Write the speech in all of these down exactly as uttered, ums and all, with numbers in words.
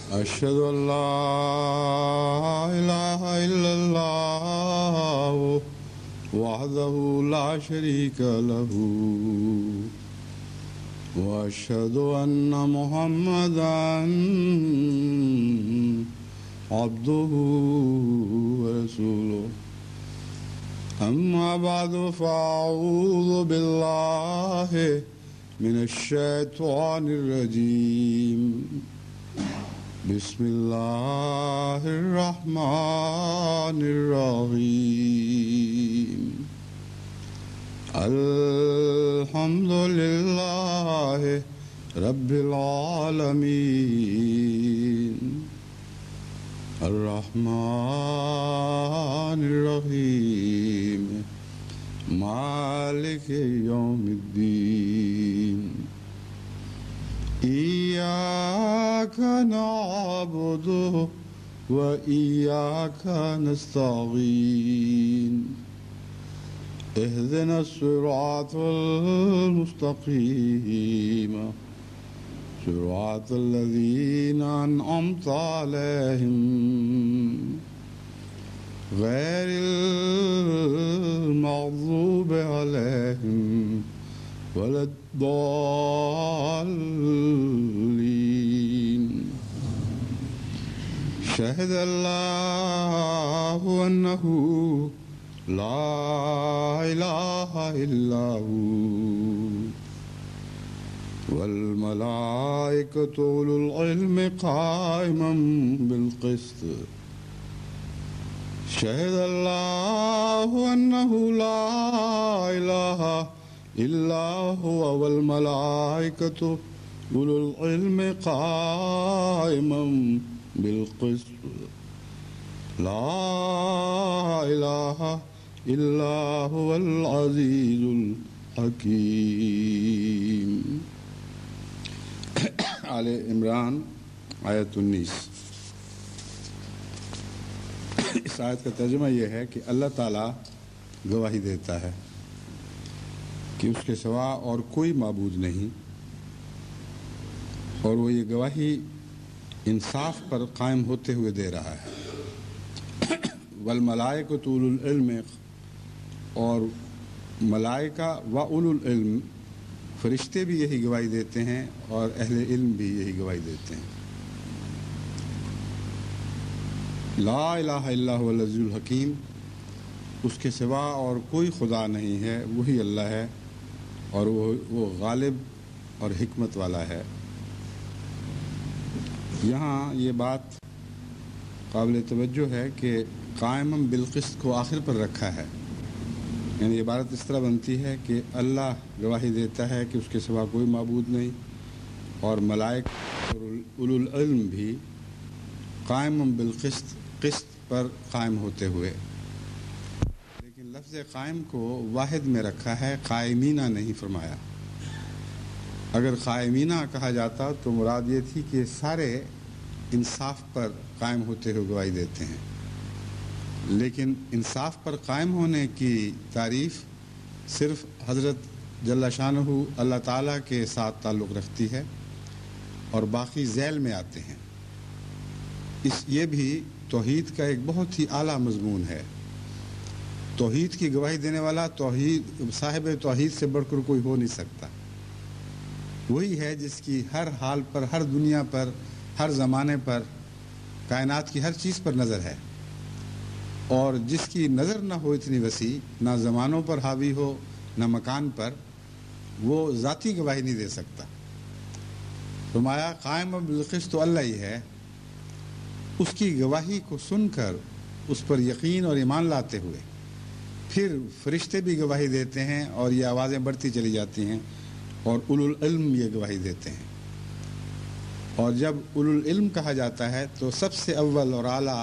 أشهد أن لا إله إلا الله وحده لا شريك له وأشهد أن محمدا عبده ورسوله أما بعد فأعوذ بالله من الشيطان الرجيم بسم الله الرحمن الرحيم الحمد لله رب العالمين الرحمن الرحيم مالك يوم الدين إياك نعبد وإياك نستعين اهدنا الصراط المستقيم صراط الذين أنعمت عليهم غير المغضوب عليهم ولا الضالين شهد الله أنه لا إله إلا هو والملائكة أولو العلم قائما بالقسط شهد الله أنه لا إله إلا هو والملائكة أولو العلم قائما بالقسط لا إله إلا هو العزيز الحكيم. آل عمران آیت انیس. اس آیت کا ترجمہ یہ ہے کہ اللہ تعالیٰ گواہی دیتا ہے کہ اس کے سوا اور کوئی معبود نہیں، اور وہ یہ گواہی انصاف پر قائم ہوتے ہوئے دے رہا ہے. والملائکۃ اولو العلم، اور ملائکہ و اولو العلم فرشتے بھی یہی گواہی دیتے ہیں اور اہل علم بھی یہی گواہی دیتے ہیں. لا الہ الا هو العزیز الحکیم، اس کے سوا اور کوئی خدا نہیں ہے، وہی اللہ ہے اور وہ وہ غالب اور حکمت والا ہے. یہاں یہ بات قابل توجہ ہے کہ قائم بالقسط کو آخر پر رکھا ہے. یعنی عبارت اس طرح بنتی ہے کہ اللہ گواہی دیتا ہے کہ اس کے سوا کوئی معبود نہیں، اور ملائکہ اور اولو العلم بھی قائم بالقسط، قسط پر قائم ہوتے ہوئے. لیکن لفظ قائم کو واحد میں رکھا ہے، قائمینہ نہیں فرمایا. اگر قائمینہ کہا جاتا تو مراد یہ تھی کہ سارے انصاف پر قائم ہوتے ہوئے گواہی دیتے ہیں، لیکن انصاف پر قائم ہونے کی تعریف صرف حضرت جل شانہ اللہ تعالیٰ کے ساتھ تعلق رکھتی ہے، اور باقی ذیل میں آتے ہیں. اس یہ بھی توحید کا ایک بہت ہی اعلیٰ مضمون ہے. توحید کی گواہی دینے والا توحید صاحب توحید سے بڑھ کر کوئی ہو نہیں سکتا. وہی ہے جس کی ہر حال پر، ہر دنیا پر، ہر زمانے پر، کائنات کی ہر چیز پر نظر ہے، اور جس کی نظر نہ ہو اتنی وسیع، نہ زمانوں پر حاوی ہو نہ مکان پر، وہ ذاتی گواہی نہیں دے سکتا. فرمایا قائم بالقسط تو اللہ ہی ہے. اس کی گواہی کو سن کر اس پر یقین اور ایمان لاتے ہوئے پھر فرشتے بھی گواہی دیتے ہیں، اور یہ آوازیں بڑھتی چلی جاتی ہیں، اور اولو العلم یہ گواہی دیتے ہیں. اور جب اولو العلم کہا جاتا ہے تو سب سے اول اور اعلیٰ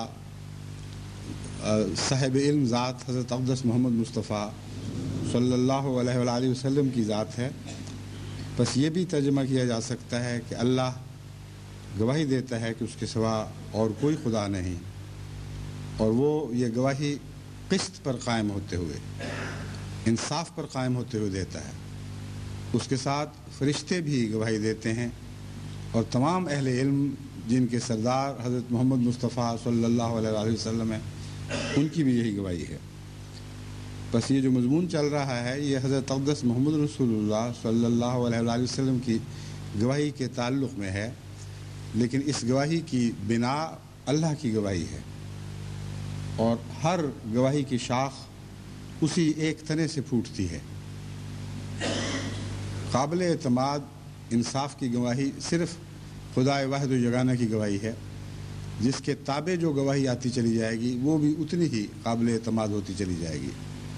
صاحب علم ذات حضرت اقدس محمد مصطفیٰ صلی اللہ علیہ وآلہ وسلم کی ذات ہے. بس یہ بھی ترجمہ کیا جا سکتا ہے کہ اللہ گواہی دیتا ہے کہ اس کے سوا اور کوئی خدا نہیں، اور وہ یہ گواہی قسط پر قائم ہوتے ہوئے، انصاف پر قائم ہوتے ہوئے دیتا ہے. اس کے ساتھ فرشتے بھی گواہی دیتے ہیں، اور تمام اہل علم جن کے سردار حضرت محمد مصطفیٰ صلی اللہ علیہ وآلہ وسلم ہیں، ان کی بھی یہی گواہی ہے۔ بس یہ جو مضمون چل رہا ہے یہ حضرت اقدس محمد رسول اللہ صلی اللہ علیہ وآلہ وسلم کی گواہی کے تعلق میں ہے، لیکن اس گواہی کی بنا اللہ کی گواہی ہے، اور ہر گواہی کی شاخ اسی ایک تنے سے پھوٹتی ہے۔ قابل اعتماد انصاف کی گواہی صرف خدا واحد و یگانہ کی گواہی ہے، جس کے تابع جو گواہی آتی چلی جائے گی وہ بھی اتنی ہی قابل اعتماد ہوتی چلی جائے گی۔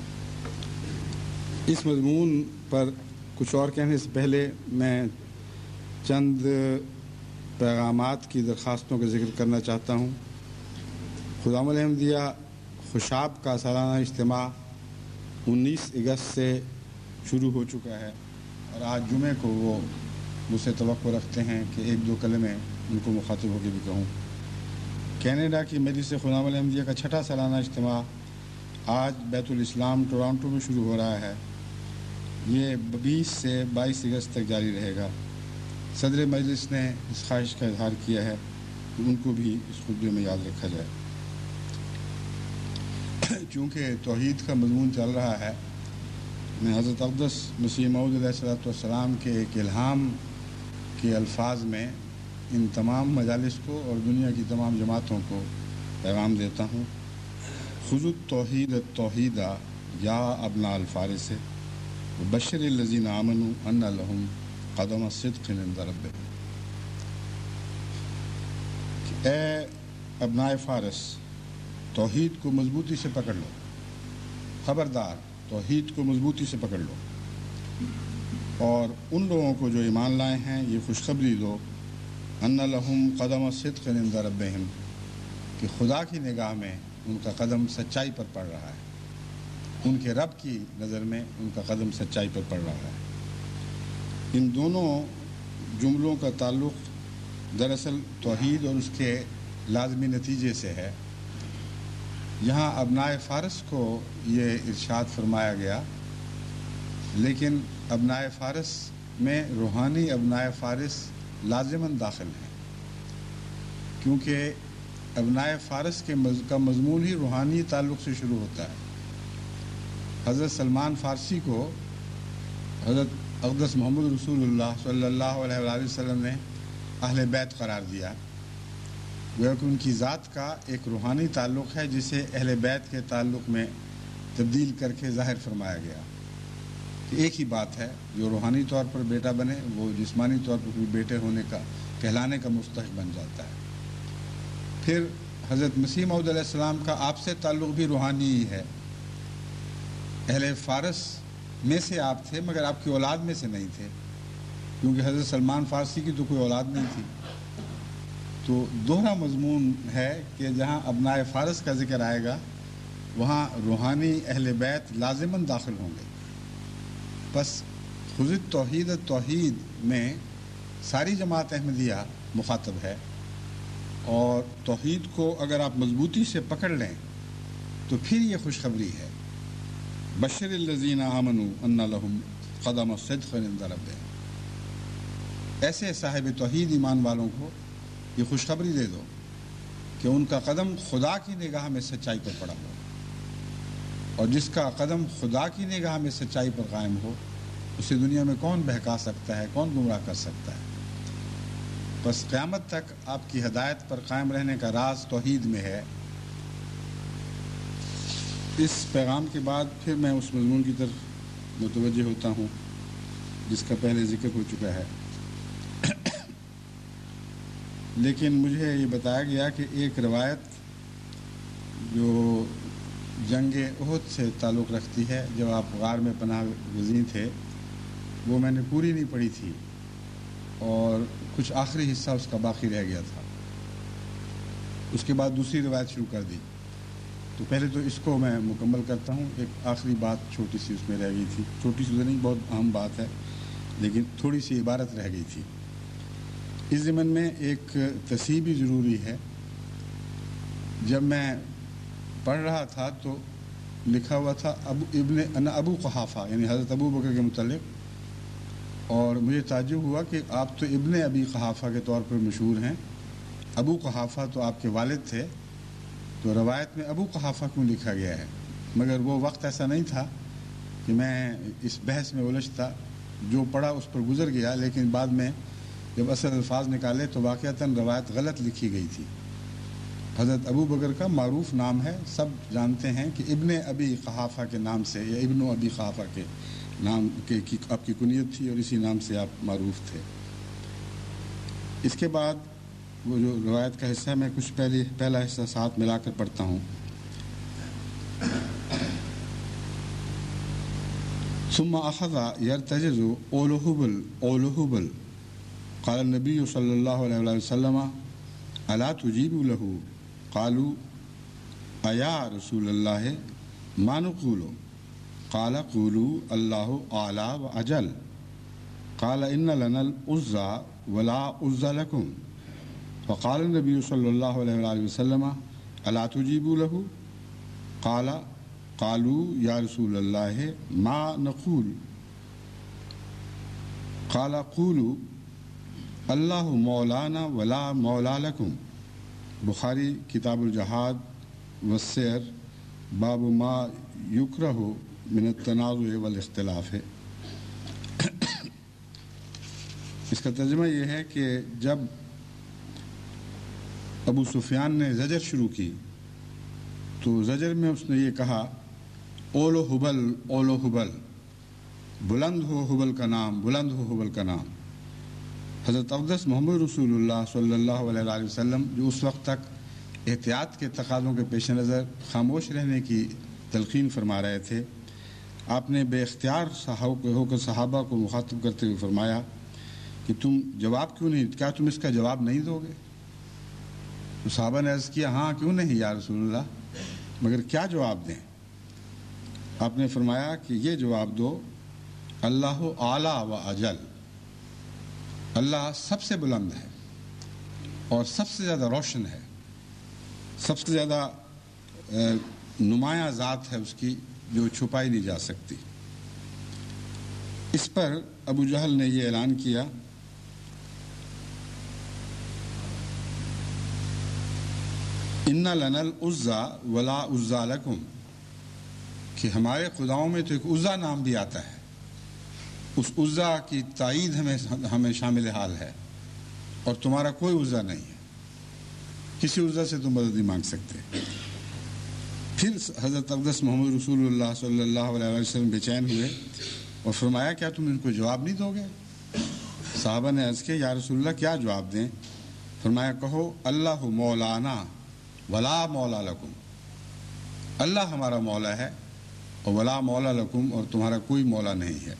اس مضمون پر کچھ اور کہنے سے پہلے میں چند پیغامات کی درخواستوں کا ذکر کرنا چاہتا ہوں۔ خدام الحمدیہ خوشاب کا سالانہ اجتماع انیس اگست سے شروع ہو چکا ہے، اور آج جمعے کو وہ مجھ سے توقع رکھتے ہیں کہ ایک دو کلمے ان کو مخاطب ہو کے بھی کہوں۔ کینیڈا کی مجلس خدام الحمدیہ کا چھٹا سالانہ اجتماع آج بیت الاسلام ٹورانٹو میں شروع ہو رہا ہے۔ یہ بیس سے بائیس اگست تک جاری رہے گا۔ صدر مجلس نے اس خواہش کا اظہار کیا ہے کہ ان کو بھی اس خطبے میں یاد رکھا جائے۔ چونکہ توحید کا مضمون چل رہا ہے، میں حضرت اقدس مسیح موعود علیہ الصلوۃ والسلام کے ایک الہام کے الفاظ میں ان تمام مجالس کو اور دنیا کی تمام جماعتوں کو پیغام دیتا ہوں۔ خذوا التوحید التوحیدہ یا ابناء الفارس وبشر الذین آمنوا ان لهم قدم صدق عند ربهم۔ اے ابناء فارس، توحید کو مضبوطی سے پکڑ لو، خبردار توحید کو مضبوطی سے پکڑ لو، اور ان لوگوں کو جو ایمان لائے ہیں یہ خوشخبری دو ان لهم قدم صدق عند ربهم، کہ خدا کی نگاہ میں ان کا قدم سچائی پر پڑ رہا ہے، ان کے رب کی نظر میں ان کا قدم سچائی پر پڑ رہا ہے۔ ان دونوں جملوں کا تعلق دراصل توحید اور اس کے لازمی نتیجے سے ہے۔ یہاں ابناء فارس کو یہ ارشاد فرمایا گیا، لیکن ابناء فارس میں روحانی ابناء فارس لازماً داخل ہیں، کیونکہ ابناء فارس کے مز... کا مضمون ہی روحانی تعلق سے شروع ہوتا ہے۔ حضرت سلمان فارسی کو حضرت اقدس محمد رسول اللہ صلی اللہ علیہ وآلہ وسلم نے اہل بیت قرار دیا، گویا کہ ان کی ذات کا ایک روحانی تعلق ہے جسے اہل بیت کے تعلق میں تبدیل کر کے ظاہر فرمایا گیا کہ ایک ہی بات ہے، جو روحانی طور پر بیٹا بنے وہ جسمانی طور پر بھی بیٹے ہونے کا کہلانے کا مستحق بن جاتا ہے۔ پھر حضرت مسیح موعود علیہ السلام کا آپ سے تعلق بھی روحانی ہی ہے۔ اہل فارس میں سے آپ تھے مگر آپ کی اولاد میں سے نہیں تھے، کیونکہ حضرت سلمان فارسی کی تو کوئی اولاد نہیں تھی۔ تو دوہرا مضمون ہے کہ جہاں ابناء فارس کا ذکر آئے گا وہاں روحانی اہل بیت لازماً داخل ہوں گے۔ بس خذ التوحید التوحید میں ساری جماعت احمدیہ مخاطب ہے، اور توحید کو اگر آپ مضبوطی سے پکڑ لیں تو پھر یہ خوشخبری ہے، بشر الذین آمنوا ان لهم قدم صدق عند ربهم۔ ایسے صاحب توحید ایمان والوں کو یہ خوشخبری دے دو کہ ان کا قدم خدا کی نگاہ میں سچائی پر پڑا ہو، اور جس کا قدم خدا کی نگاہ میں سچائی پر قائم ہو اسے دنیا میں کون بہکا سکتا ہے، کون گمراہ کر سکتا ہے۔ بس قیامت تک آپ کی ہدایت پر قائم رہنے کا راز توحید میں ہے۔ اس پیغام کے بعد پھر میں اس مضمون کی طرف متوجہ ہوتا ہوں جس کا پہلے ذکر ہو چکا ہے، لیکن مجھے یہ بتایا گیا کہ ایک روایت جو جنگ احد سے تعلق رکھتی ہے، جب آپ غار میں پناہ گزین تھے، وہ میں نے پوری نہیں پڑھی تھی اور کچھ آخری حصہ اس کا باقی رہ گیا تھا۔ اس کے بعد دوسری روایت شروع کر دی، تو پہلے تو اس کو میں مکمل کرتا ہوں۔ ایک آخری بات چھوٹی سی اس میں رہ گئی تھی، چھوٹی سی تو نہیں، بہت اہم بات ہے، لیکن تھوڑی سی عبارت رہ گئی تھی۔ اس ضمن میں ایک تصحیح بھی ضروری ہے۔ جب میں پڑھ رہا تھا تو لکھا ہوا تھا ابو ابن انا ابو قحافہ، یعنی حضرت ابو بکر کے متعلق، اور مجھے تعجب ہوا کہ آپ تو ابن ابی قحافہ کے طور پر مشہور ہیں، ابو قحافہ تو آپ کے والد تھے، تو روایت میں ابو قحافہ کیوں لکھا گیا ہے؟ مگر وہ وقت ایسا نہیں تھا کہ میں اس بحث میں الجھتا، جو پڑھا اس پر گزر گیا، لیکن بعد میں جب اصل الفاظ نکالے تو واقعتاً روایت غلط لکھی گئی تھی۔ حضرت ابو بکر کا معروف نام ہے، سب جانتے ہیں کہ ابن ابی قحافہ کے نام سے یا ابن ابی قحافہ کے نام کے کی آپ کی کنیت تھی اور اسی نام سے آپ معروف تھے۔ اس کے بعد وہ جو روایت کا حصہ ہے، میں کچھ پہلے پہلا حصہ ساتھ ملا کر پڑھتا ہوں۔ ثم اخذ يرتجز اولو حبل اولو حبل قال النبي صلی اللہ علیہ وسلم الا تجیبوا له قالوا ایا رسول اللہ ما نقول قال قولوا اللہ اعلی واجل قال ان لنا العزى ولا عزى لكم فقال النبي صلی اللہ علیہ وسلم الا تجیبوا له قال قالوا یا رسول اللہ ما نقول قال قولوا اللہ مولانا ولا مولا لکم۔ بخاری کتاب الجہاد والسیر باب ما یکرہ من التنازع والاختلاف ہے۔ اس کا ترجمہ یہ ہے کہ جب ابو سفیان نے زجر شروع کی تو زجر میں اس نے یہ کہا اولو حبل اولو حبل، بلند ہو حبل کا نام، بلند ہو حبل کا نام۔ حضرت اقدس محمد رسول اللہ صلی اللہ علیہ وسلم جو اس وقت تک احتیاط کے تقاضوں کے پیش نظر خاموش رہنے کی تلقین فرما رہے تھے، آپ نے بے اختیار ہو کر صحابہ کو مخاطب کرتے ہوئے فرمایا کہ تم جواب کیوں نہیں، کیا تم اس کا جواب نہیں دو گے؟ تو صحابہ نے عرض کیا ہاں کیوں نہیں یا رسول اللہ، مگر کیا جواب دیں؟ آپ نے فرمایا کہ یہ جواب دو اللہ اعلیٰ و اجل، اللہ سب سے بلند ہے اور سب سے زیادہ روشن ہے، سب سے زیادہ نمایاں ذات ہے اس کی جو چھپائی نہیں جا سکتی۔ اس پر ابو جہل نے یہ اعلان کیا ان لنا العزى ولا عزى لكم، کہ ہمارے خداؤں میں تو ایک عزا نام بھی آتا ہے، اس عزا کی تائید ہمیں ہمیں شامل حال ہے اور تمہارا کوئی عزا نہیں ہے، کسی عزا سے تم مدد نہیں مانگ سکتے۔ پھر حضرت اقدس محمد رسول اللہ صلی اللہ علیہ وسلم بے چین ہوئے اور فرمایا کیا تم ان کو جواب نہیں دو گے؟ صحابہ نے عرض کیا یا رسول اللہ کیا جواب دیں؟ فرمایا کہو اللہ مولانا ولا مولا لکم، اللہ ہمارا مولا ہے اور ولا مولا لکم، اور تمہارا کوئی مولا نہیں ہے۔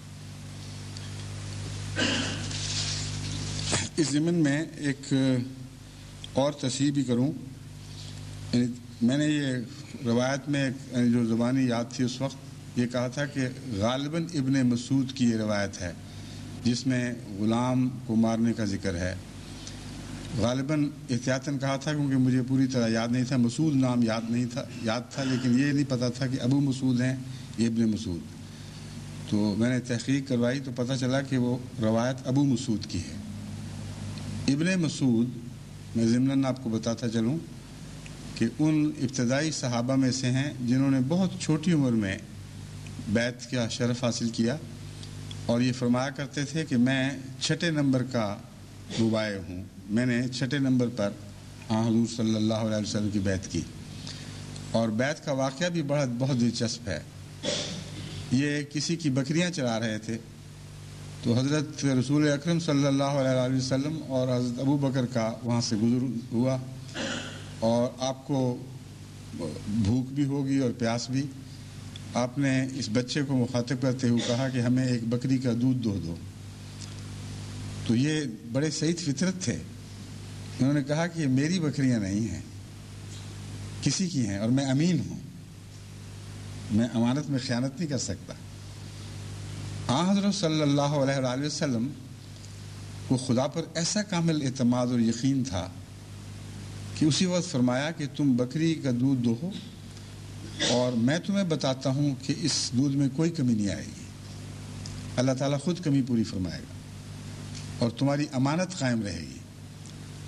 اس ضمن میں ایک اور تصحیح بھی کروں، میں نے یہ روایت میں جو زبانی یاد تھی اس وقت یہ کہا تھا کہ غالباً ابن مسعود کی یہ روایت ہے جس میں غلام کو مارنے کا ذکر ہے، غالباً احتیاطاً کہا تھا کیونکہ مجھے پوری طرح یاد نہیں تھا، مسعود نام یاد نہیں تھا یاد تھا لیکن یہ نہیں پتہ تھا کہ ابو مسعود ہیں یہ ابن مسعود، تو میں نے تحقیق کروائی تو پتہ چلا کہ وہ روایت ابو مسعود کی ہے۔ ابن مسعود میں ضمناً آپ کو بتاتا چلوں کہ ان ابتدائی صحابہ میں سے ہیں جنہوں نے بہت چھوٹی عمر میں بیعت کا شرف حاصل کیا، اور یہ فرمایا کرتے تھے کہ میں چھٹے نمبر کا مبایع ہوں، میں نے چھٹے نمبر پر حضور صلی اللہ علیہ وسلم کی بیعت کی۔ اور بیعت کا واقعہ بھی بڑا بہت دلچسپ ہے۔ یہ کسی کی بکریاں چرا رہے تھے تو حضرت رسول اکرم صلی اللہ علیہ وسلم اور حضرت ابو بکر کا وہاں سے گزر ہوا، اور آپ کو بھوک بھی ہوگی اور پیاس بھی، آپ نے اس بچے کو مخاطب کرتے ہوئے کہا کہ ہمیں ایک بکری کا دودھ دو دو۔ تو یہ بڑے سعید فطرت تھے، انہوں نے کہا کہ یہ میری بکریاں نہیں ہیں، کسی کی ہیں، اور میں امین ہوں، میں امانت میں خیانت نہیں کر سکتا۔ آن حضرت صلی اللہ علیہ وآلہ وسلم کو خدا پر ایسا کامل اعتماد اور یقین تھا کہ اسی وقت فرمایا کہ تم بکری کا دودھ دو اور میں تمہیں بتاتا ہوں کہ اس دودھ میں کوئی کمی نہیں آئے گی، اللہ تعالیٰ خود کمی پوری فرمائے گا اور تمہاری امانت قائم رہے گی۔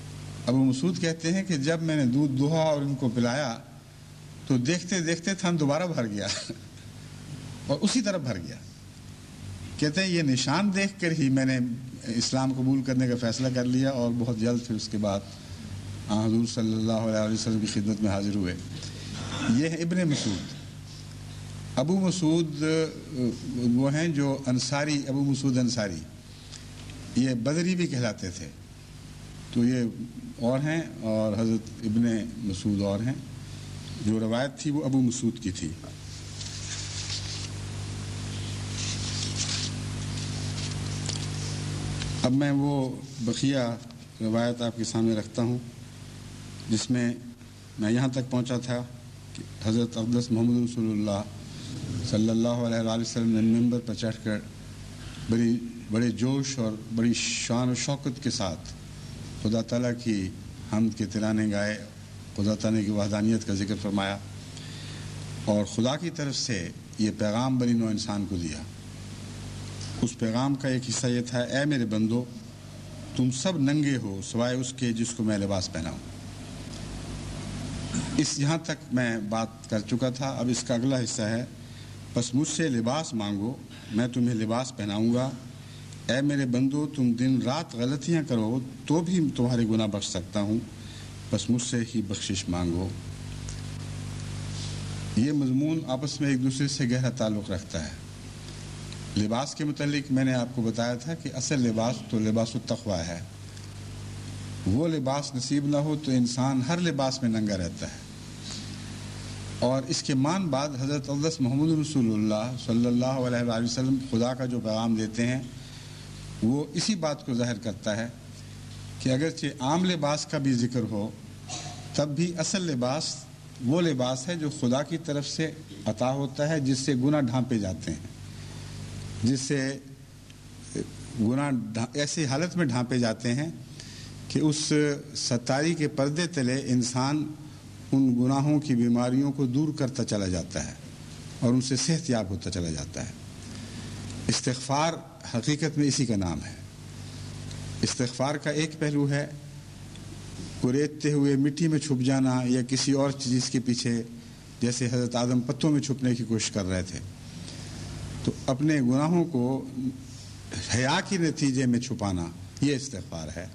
ابو مسعود کہتے ہیں کہ جب میں نے دودھ دوہا اور ان کو پلایا تو دیکھتے دیکھتے تھن دوبارہ بھر گیا اور اسی طرح بھر گیا. کہتے ہیں یہ نشان دیکھ کر ہی میں نے اسلام قبول کرنے کا فیصلہ کر لیا اور بہت جلد پھر اس کے بعد حضور صلی اللہ علیہ وسلم کی خدمت میں حاضر ہوئے. یہ ہے ابن مسعود. ابو مسعود وہ ہیں جو انصاری، ابو مسعود انصاری، یہ بدری بھی کہلاتے تھے. تو یہ اور ہیں، اور حضرت ابن مسعود اور ہیں. جو روایت تھی وہ ابو مسعود کی تھی. اب میں وہ بقیہ روایت آپ کے سامنے رکھتا ہوں جس میں میں یہاں تک پہنچا تھا کہ حضرت اقدس محمد رسول اللہ صلی اللہ علیہ وآلہ وسلم نے ممبر پر چڑھ کر بڑی بڑے جوش اور بڑی شان و شوکت کے ساتھ خدا تعالیٰ کی حمد کے ترانے گائے، خدا تعالیٰ کی وحدانیت کا ذکر فرمایا، اور خدا کی طرف سے یہ پیغام بنی نوع انسان کو دیا. اس پیغام کا ایک حصہ یہ تھا: اے میرے بندو، تم سب ننگے ہو سوائے اس کے جس کو میں لباس پہناؤں. اس یہاں تک میں بات کر چکا تھا. اب اس کا اگلا حصہ ہے: بس مجھ سے لباس مانگو، میں تمہیں لباس پہناؤں گا. اے میرے بندو، تم دن رات غلطیاں کرو تو بھی تمہارے گناہ بخش سکتا ہوں، بس مجھ سے ہی بخشش مانگو. یہ مضمون آپس میں ایک دوسرے سے گہرا تعلق رکھتا ہے. لباس کے متعلق میں نے آپ کو بتایا تھا کہ اصل لباس تو لباس التقویٰ ہے. وہ لباس نصیب نہ ہو تو انسان ہر لباس میں ننگا رہتا ہے. اور اس کے مان بعد حضرت اقدس محمد رسول اللہ صلی اللہ علیہ وآلہ وسلم خدا کا جو پیغام دیتے ہیں وہ اسی بات کو ظاہر کرتا ہے کہ اگرچہ عام لباس کا بھی ذکر ہو تب بھی اصل لباس وہ لباس ہے جو خدا کی طرف سے عطا ہوتا ہے، جس سے گناہ ڈھانپے جاتے ہیں، جس سے گناہ ایسی حالت میں ڈھانپے جاتے ہیں کہ اس ستاری کے پردے تلے انسان ان گناہوں کی بیماریوں کو دور کرتا چلا جاتا ہے اور ان سے صحت یاب ہوتا چلا جاتا ہے. استغفار حقیقت میں اسی کا نام ہے. استغفار کا ایک پہلو ہے کوریدتے ہوئے مٹی میں چھپ جانا یا کسی اور چیز کے پیچھے، جیسے حضرت آدم پتوں میں چھپنے کی کوشش کر رہے تھے. تو اپنے گناہوں کو حیا کے نتیجے میں چھپانا، یہ استغفار ہے.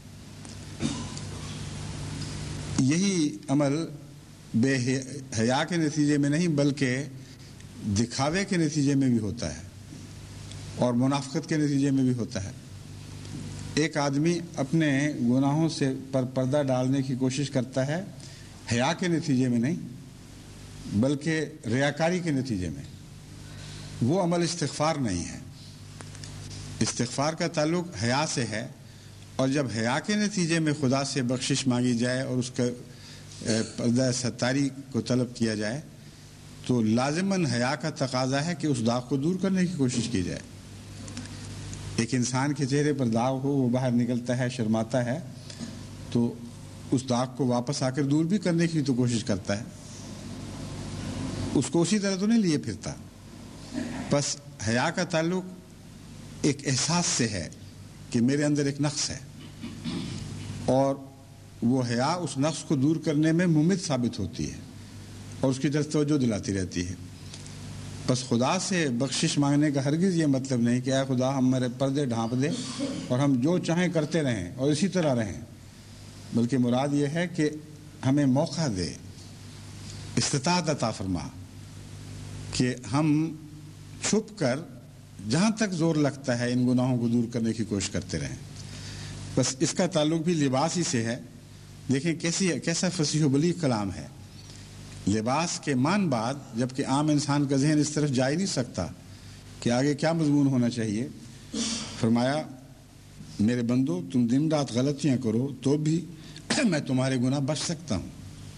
یہی عمل بے حیا کے نتیجے میں نہیں بلکہ دکھاوے کے نتیجے میں بھی ہوتا ہے اور منافقت کے نتیجے میں بھی ہوتا ہے. ایک آدمی اپنے گناہوں سے پر پردہ ڈالنے کی کوشش کرتا ہے حیا کے نتیجے میں نہیں بلکہ ریاکاری کے نتیجے میں. وہ عمل استغفار نہیں ہے. استغفار کا تعلق حیا سے ہے، اور جب حیا کے نتیجے میں خدا سے بخشش مانگی جائے اور اس کا پردہ ستاری کو طلب کیا جائے تو لازماً حیا کا تقاضا ہے کہ اس داغ کو دور کرنے کی کوشش کی جائے. ایک انسان کے چہرے پر داغ ہو، وہ باہر نکلتا ہے، شرماتا ہے، تو اس داغ کو واپس آ کر دور بھی کرنے کی تو کوشش کرتا ہے، اس کو اسی طرح تو نہیں لیے پھرتا. بس حیا کا تعلق ایک احساس سے ہے کہ میرے اندر ایک نقص ہے، اور وہ حیا اس نقص کو دور کرنے میں ممد ثابت ہوتی ہے اور اس کی طرف توجہ دلاتی رہتی ہے. بس خدا سے بخشش مانگنے کا ہرگز یہ مطلب نہیں کہ اے خدا ہم میرے پردے ڈھانپ دے اور ہم جو چاہیں کرتے رہیں اور اسی طرح رہیں، بلکہ مراد یہ ہے کہ ہمیں موقع دے، استطاعت عطا فرما کہ ہم چھپ کر جہاں تک زور لگتا ہے ان گناہوں کو دور کرنے کی کوشش کرتے رہیں. بس اس کا تعلق بھی لباس ہی سے ہے. دیکھیں کیسی کیسا فصیح و بلیغ کلام ہے. لباس کے مان بعد جبکہ عام انسان کا ذہن اس طرف جا ہی نہیں سکتا کہ آگے کیا مضمون ہونا چاہیے، فرمایا میرے بندو تم دن رات غلطیاں کرو تو بھی میں تمہارے گناہ بخش سکتا ہوں.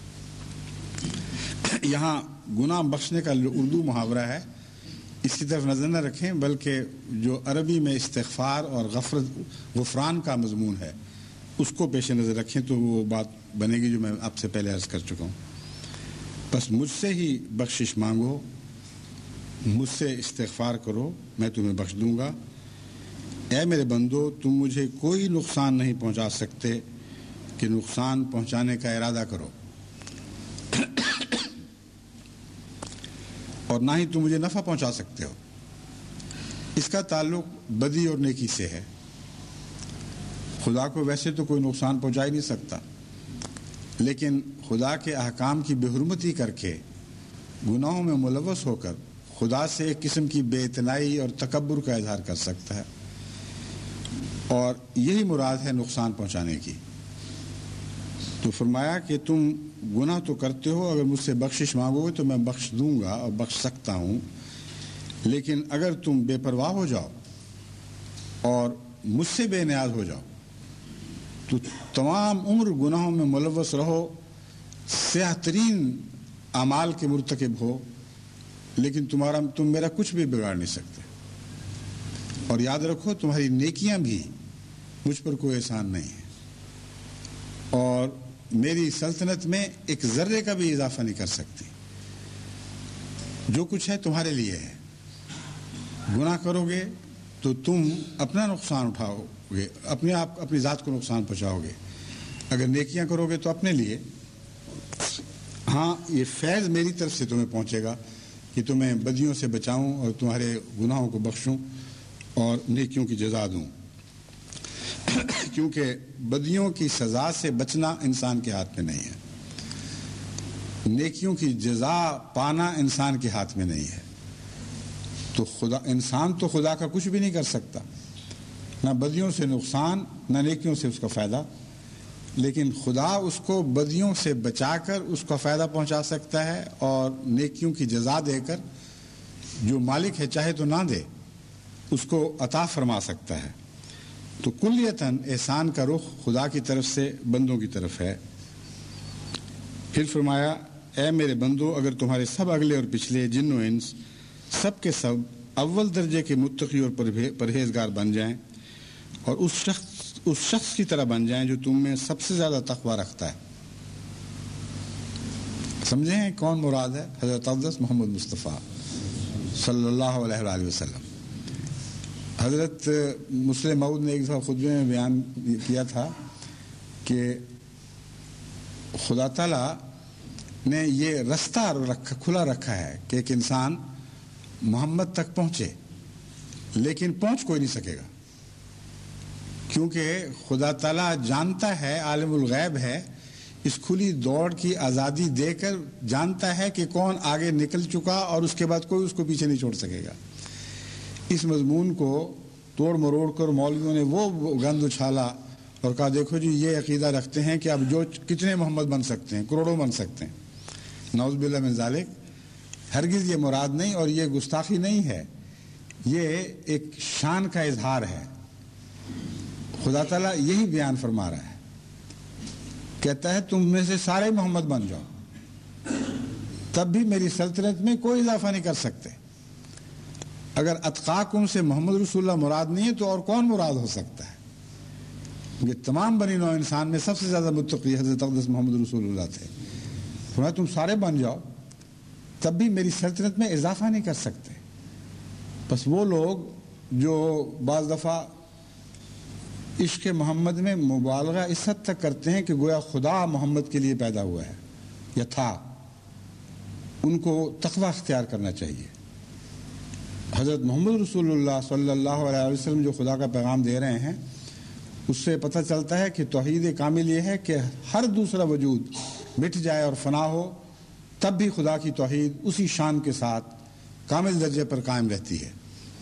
یہاں گناہ بخشنے کا اردو محاورہ ہے، اس کی طرف نظر نہ رکھیں، بلکہ جو عربی میں استغفار اور غفرت غفران کا مضمون ہے اس کو پیش نظر رکھیں تو وہ بات بنے گی جو میں آپ سے پہلے عرض کر چکا ہوں. بس مجھ سے ہی بخشش مانگو، مجھ سے استغفار کرو، میں تمہیں بخش دوں گا. اے میرے بندو تم مجھے کوئی نقصان نہیں پہنچا سکتے کہ نقصان پہنچانے کا ارادہ کرو، اور نہ ہی تم مجھے نفع پہنچا سکتے ہو۔ اس کا تعلق بدی اور نیکی سے ہے۔ خدا کو ویسے تو کوئی نقصان پہنچا ہی نہیں سکتا، لیکن خدا کے احکام کی بے حرمتی کر کے گناہوں میں ملوث ہو کر خدا سے ایک قسم کی بے اعتنائی اور تکبر کا اظہار کر سکتا ہے، اور یہی مراد ہے نقصان پہنچانے کی۔ تو فرمایا کہ تم گناہ تو کرتے ہو، اگر مجھ سے بخشش مانگو گے تو میں بخش دوں گا اور بخش سکتا ہوں، لیکن اگر تم بے پرواہ ہو جاؤ اور مجھ سے بے نیاز ہو جاؤ تو تمام عمر گناہوں میں ملوث رہو، سیاہ ترین اعمال کے مرتکب ہو، لیکن تمہارا تم میرا کچھ بھی بگاڑ نہیں سکتے۔ اور یاد رکھو تمہاری نیکیاں بھی مجھ پر کوئی احسان نہیں ہے، اور میری سلطنت میں ایک ذرے کا بھی اضافہ نہیں کر سکتی۔ جو کچھ ہے تمہارے لیے ہے۔ گناہ کرو گے تو تم اپنا نقصان اٹھاؤ گے، اپنے آپ اپنی ذات کو نقصان پہنچاؤ گے، اگر نیکیاں کرو گے تو اپنے لیے۔ ہاں، یہ فیض میری طرف سے تمہیں پہنچے گا کہ تمہیں بدیوں سے بچاؤں اور تمہارے گناہوں کو بخشوں اور نیکیوں کی جزا دوں، کیونکہ بدیوں کی سزا سے بچنا انسان کے ہاتھ میں نہیں ہے، نیکیوں کی جزا پانا انسان کے ہاتھ میں نہیں ہے۔ تو خدا انسان تو خدا کا کچھ بھی نہیں کر سکتا، نہ بدیوں سے نقصان نہ نیکیوں سے اس کا فائدہ، لیکن خدا اس کو بدیوں سے بچا کر اس کا فائدہ پہنچا سکتا ہے، اور نیکیوں کی جزا دے کر جو مالک ہے چاہے تو نہ دے اس کو عطا فرما سکتا ہے۔ تو کلیتاً احسان کا رخ خدا کی طرف سے بندوں کی طرف ہے۔ پھر فرمایا، اے میرے بندو، اگر تمہارے سب اگلے اور پچھلے جن و انس سب کے سب اول درجے کے متقی اور پرہیزگار بن جائیں، اور اس شخص اس شخص کی طرح بن جائیں جو تم میں سب سے زیادہ تقویٰ رکھتا ہے۔ سمجھے ہیں کون مراد ہے؟ حضرت اقدس محمد مصطفیٰ صلی اللہ علیہ وآلہ وسلم۔ حضرت مسلم موعود نے ایک دفعہ خطبے میں بیان کیا تھا کہ خدا تعالیٰ نے یہ رستہ رکھا کھلا رکھا ہے کہ ایک انسان محمد تک پہنچے، لیکن پہنچ کوئی نہیں سکے گا، کیونکہ خدا تعالیٰ جانتا ہے، عالم الغیب ہے، اس کھلی دوڑ کی آزادی دے کر جانتا ہے کہ کون آگے نکل چکا اور اس کے بعد کوئی اس کو پیچھے نہیں چھوڑ سکے گا۔ اس مضمون کو توڑ مروڑ کر مولویوں نے وہ گند اچھالا اور کہا دیکھو جی یہ عقیدہ رکھتے ہیں کہ اب جو کتنے محمد بن سکتے ہیں، کروڑوں بن سکتے ہیں۔ نعوذ باللہ من ذالک، ہرگز یہ مراد نہیں، اور یہ گستاخی نہیں ہے، یہ ایک شان کا اظہار ہے۔ خدا تعالیٰ یہی بیان فرما رہا ہے، کہتا ہے تم میں سے سارے محمد بن جاؤ، تب بھی میری سلطنت میں کوئی اضافہ نہیں کر سکتے۔ اگر اتقاکم سے محمد رسول اللہ مراد نہیں ہے تو اور کون مراد ہو سکتا ہے؟ کیونکہ تمام بنی نوع انسان میں سب سے زیادہ متقی حضرت اقدس محمد رسول اللہ تھے۔ فرمایا تم سارے بن جاؤ، تب بھی میری سلطنت میں اضافہ نہیں کر سکتے۔ بس وہ لوگ جو بعض دفعہ عشق محمد میں مبالغہ اس حد تک کرتے ہیں کہ گویا خدا محمد کے لیے پیدا ہوا ہے یا تھا، ان کو تقویٰ اختیار کرنا چاہیے۔ حضرت محمد رسول اللہ صلی اللہ علیہ وسلم جو خدا کا پیغام دے رہے ہیں، اس سے پتہ چلتا ہے کہ توحید کامل یہ ہے کہ ہر دوسرا وجود مٹ جائے اور فنا ہو، تب بھی خدا کی توحید اسی شان کے ساتھ کامل درجے پر قائم رہتی ہے۔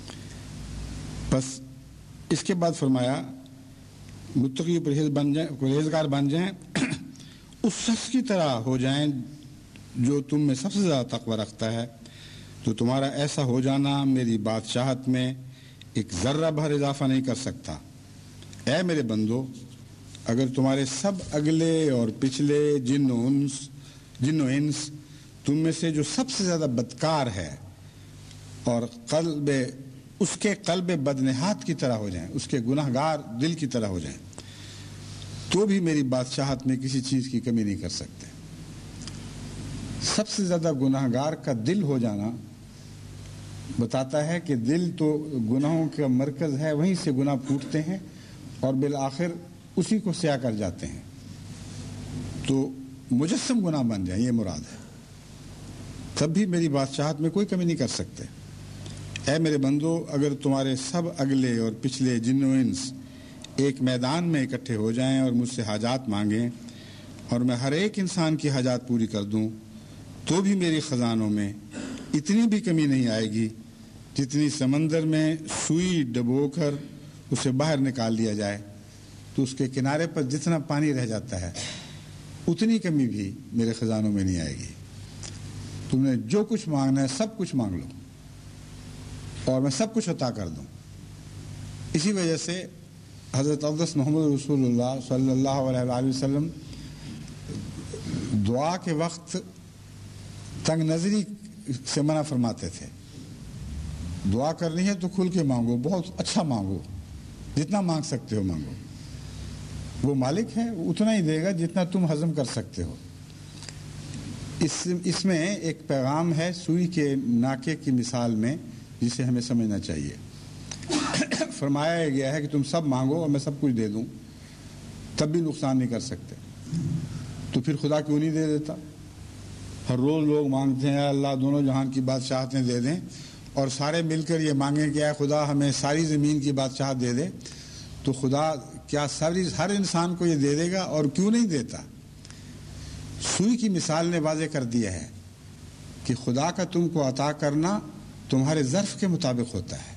بس اس کے بعد فرمایا متقی پرہیز بن جائیں، پرہیزگار بن جائیں، اس شخص کی طرح ہو جائیں جو تم میں سب سے زیادہ تقویٰ رکھتا ہے۔ تو تمہارا ایسا ہو جانا میری بادشاہت میں ایک ذرہ بھر اضافہ نہیں کر سکتا۔ اے میرے بندو، اگر تمہارے سب اگلے اور پچھلے جن و انس جن و انس تم میں سے جو سب سے زیادہ بدکار ہے اور قلب اس کے قلب بدنہاد کی طرح ہو جائیں، اس کے گناہ گار دل کی طرح ہو جائیں، تو بھی میری بادشاہت میں کسی چیز کی کمی نہیں کر سکتے۔ سب سے زیادہ گناہ گار کا دل ہو جانا بتاتا ہے کہ دل تو گناہوں کا مرکز ہے، وہیں سے گناہ پھوٹتے ہیں اور بالآخر اسی کو سیاہ کر جاتے ہیں۔ تو مجسم گناہ بن جائیں، یہ مراد ہے، تب بھی میری بادشاہت میں کوئی کمی نہیں کر سکتے۔ اے میرے بندو، اگر تمہارے سب اگلے اور پچھلے جن و انس ایک میدان میں اکٹھے ہو جائیں اور مجھ سے حاجات مانگیں اور میں ہر ایک انسان کی حاجات پوری کر دوں، تو بھی میری خزانوں میں اتنی بھی کمی نہیں آئے گی جتنی سمندر میں سوئی ڈبو کر اسے باہر نکال دیا جائے تو اس کے کنارے پر جتنا پانی رہ جاتا ہے اتنی کمی بھی میرے خزانوں میں نہیں آئے گی۔ تم نے جو کچھ مانگنا ہے سب کچھ مانگ لو اور میں سب کچھ عطا کر دوں۔ اسی وجہ سے حضرت اقدس محمد رسول اللہ صلی اللہ علیہ وآلہ وسلم دعا کے وقت تنگ نظری سے منع فرماتے تھے۔ دعا کرنی ہے تو کھل کے مانگو، بہت اچھا مانگو، جتنا مانگ سکتے ہو مانگو، وہ مالک ہے، وہ اتنا ہی دے گا جتنا تم ہضم کر سکتے ہو۔ اس اس میں ایک پیغام ہے سوئی کے ناکے کی مثال میں جسے ہمیں سمجھنا چاہیے۔ فرمایا گیا ہے کہ تم سب مانگو اور میں سب کچھ دے دوں، تب بھی نقصان نہیں کر سکتے، تو پھر خدا کیوں نہیں دے دیتا؟ ہر روز لوگ مانگتے ہیں اللہ دونوں جہان کی بادشاہتیں دے دیں، اور سارے مل کر یہ مانگیں کہ اے خدا ہمیں ساری زمین کی بادشاہت دے دے، تو خدا کیا ساری ہر انسان کو یہ دے دے گا؟ اور کیوں نہیں دیتا؟ سوئی کی مثال نے واضح کر دیا ہے کہ خدا کا تم کو عطا کرنا تمہارے ظرف کے مطابق ہوتا ہے۔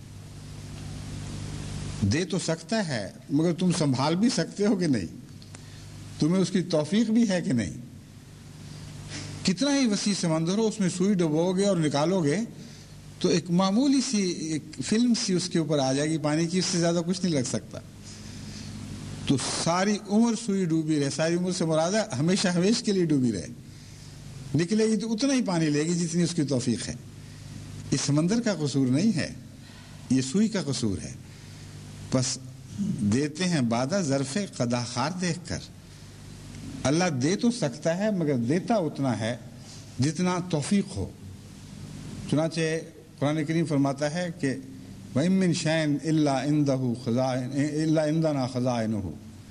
دے تو سکتا ہے مگر تم سنبھال بھی سکتے ہو کہ نہیں؟ تمہیں اس کی توفیق بھی ہے کہ نہیں؟ کتنا ہی وسیع سمندر ہو، اس میں سوئی ڈبو گے اور نکالو گے تو ایک معمولی سی ایک فلم سی اس کے اوپر آ جائے گی پانی کی، اس سے زیادہ کچھ نہیں لگ سکتا۔ تو ساری عمر سوئی ڈوبی رہے، ساری عمر سے مراد ہے ہمیشہ ہمیشہ کے لیے ڈوبی رہے، نکلے گی تو اتنا ہی پانی لے گی جتنی اس کی توفیق ہے۔ یہ سمندر کا قصور نہیں ہے، یہ سوئی کا قصور ہے۔ بس دیتے ہیں بادہ ظرف قضا خار دیکھ کر۔ اللہ دے تو سکتا ہے مگر دیتا اتنا ہے جتنا توفیق ہو۔ چنانچہ قرآن کریم فرماتا ہے کہ وَإِن مِّن شَيْءٍ إِلَّا عِندَهُ خَزَائِنُهُ إِلَّا عِندَنَا خَزَائِنُهُ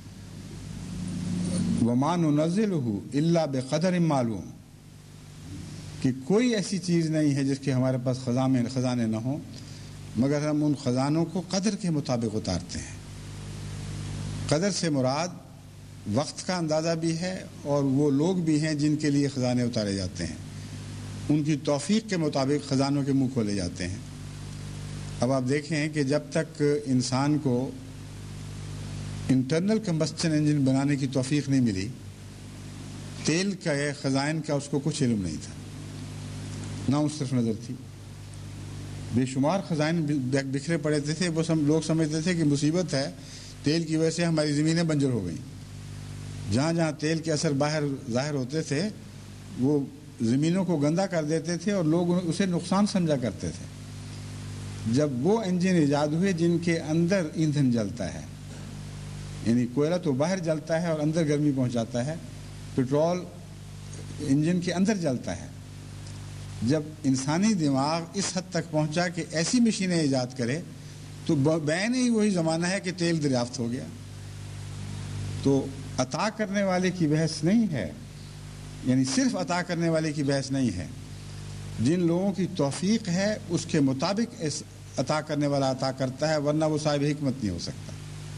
وَمَا نُنَزِّلُهُ إِلَّا بِقَدَرٍ مَّعْلُومٍ، کہ کوئی ایسی چیز نہیں ہے جس کے ہمارے پاس خزانے خزانے نہ ہوں مگر ہم ان خزانوں کو قدر کے مطابق اتارتے ہیں۔ قدر سے مراد وقت کا اندازہ بھی ہے اور وہ لوگ بھی ہیں جن کے لیے خزانے اتارے جاتے ہیں، ان کی توفیق کے مطابق خزانوں کے منہ کھولے جاتے ہیں۔ اب آپ دیکھیں کہ جب تک انسان کو انٹرنل کمبسچن انجن بنانے کی توفیق نہیں ملی، تیل کا خزائن کا اس کو کچھ علم نہیں تھا، نہ اس طرف نظر تھی۔ بے شمار خزائن بکھرے پڑے تھے، وہ سب لوگ سمجھتے تھے کہ مصیبت ہے، تیل کی وجہ سے ہماری زمینیں بنجر ہو گئیں۔ جہاں جہاں تیل کے اثر باہر ظاہر ہوتے تھے وہ زمینوں کو گندا کر دیتے تھے اور لوگ اسے نقصان سمجھا کرتے تھے۔ جب وہ انجن ایجاد ہوئے جن کے اندر ایندھن جلتا ہے، یعنی کوئلہ تو باہر جلتا ہے اور اندر گرمی پہنچاتا ہے، پٹرول انجن کے اندر جلتا ہے، جب انسانی دماغ اس حد تک پہنچا کہ ایسی مشینیں ایجاد کرے تو بین ہی وہی زمانہ ہے کہ تیل دریافت ہو گیا۔ تو عطا کرنے والے کی بحث نہیں ہے، یعنی صرف عطا کرنے والے کی بحث نہیں ہے، جن لوگوں کی توفیق ہے اس کے مطابق اس عطا کرنے والا عطا کرتا ہے، ورنہ وہ صاحب حکمت نہیں ہو سکتا۔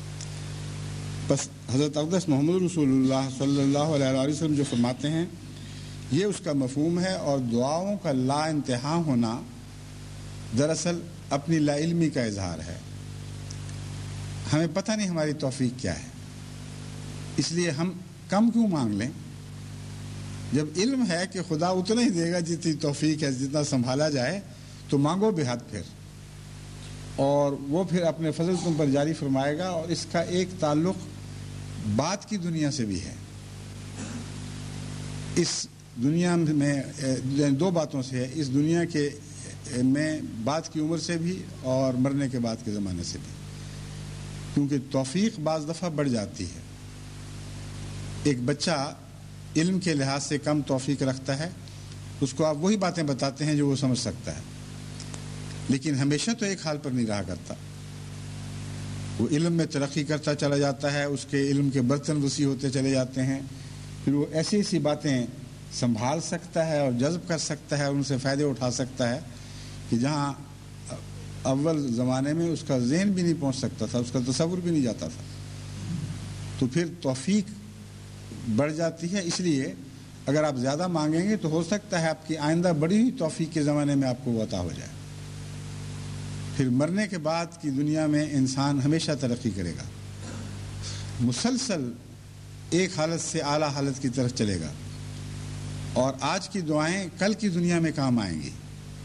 بس حضرت اقدس محمد رسول اللہ صلی اللہ علیہ وآلہ وسلم جو فرماتے ہیں یہ اس کا مفہوم ہے، اور دعاؤں کا لا انتہا ہونا دراصل اپنی لا علمی کا اظہار ہے۔ ہمیں پتہ نہیں ہماری توفیق کیا ہے، اس لیے ہم کم کیوں مانگ لیں جب علم ہے کہ خدا اتنا ہی دے گا جتنی توفیق ہے، جتنا سنبھالا جائے، تو مانگو بے حد پھر، اور وہ پھر اپنے فضل تم پر جاری فرمائے گا۔ اور اس کا ایک تعلق بعد کی دنیا سے بھی ہے۔ اس دنیا میں دو باتوں سے ہے، اس دنیا کے میں بعد کی عمر سے بھی اور مرنے کے بعد کے زمانے سے بھی، کیونکہ توفیق بعض دفعہ بڑھ جاتی ہے۔ ایک بچہ علم کے لحاظ سے کم توفیق رکھتا ہے، اس کو آپ وہی باتیں بتاتے ہیں جو وہ سمجھ سکتا ہے، لیکن ہمیشہ تو ایک حال پر نہیں رہا کرتا، وہ علم میں ترقی کرتا چلا جاتا ہے، اس کے علم کے برتن وسیع ہوتے چلے جاتے ہیں، پھر وہ ایسی ایسی باتیں سنبھال سکتا ہے اور جذب کر سکتا ہے اور ان سے فائدے اٹھا سکتا ہے کہ جہاں اول زمانے میں اس کا ذہن بھی نہیں پہنچ سکتا تھا، اس کا تصور بھی نہیں جاتا تھا. تو پھر توفیق بڑھ جاتی ہے. اس لیے اگر آپ زیادہ مانگیں گے تو ہو سکتا ہے آپ کی آئندہ بڑی ہوئی توفیق کے زمانے میں آپ کو وہ عطا ہو جائے. پھر مرنے کے بعد کی دنیا میں انسان ہمیشہ ترقی کرے گا، مسلسل ایک حالت سے اعلیٰ حالت کی طرف چلے گا، اور آج کی دعائیں کل کی دنیا میں کام آئیں گی.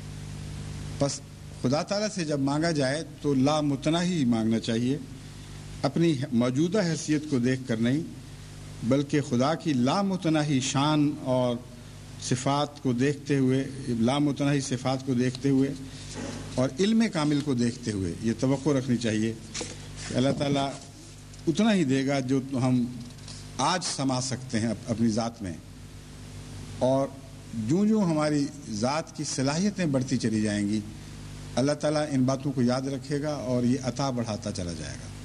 بس خدا تعالیٰ سے جب مانگا جائے تو لامتناہی مانگنا چاہیے، اپنی موجودہ حیثیت کو دیکھ کر نہیں، بلکہ خدا کی لامتناہی شان اور صفات کو دیکھتے ہوئے، لامتناہی صفات کو دیکھتے ہوئے اور علم کامل کو دیکھتے ہوئے یہ توقع رکھنی چاہیے کہ اللہ تعالیٰ اتنا ہی دے گا جو ہم آج سما سکتے ہیں اپنی ذات میں، اور جوں جوں ہماری ذات کی صلاحیتیں بڑھتی چلی جائیں گی اللہ تعالیٰ ان باتوں کو یاد رکھے گا اور یہ عطا بڑھاتا چلا جائے گا.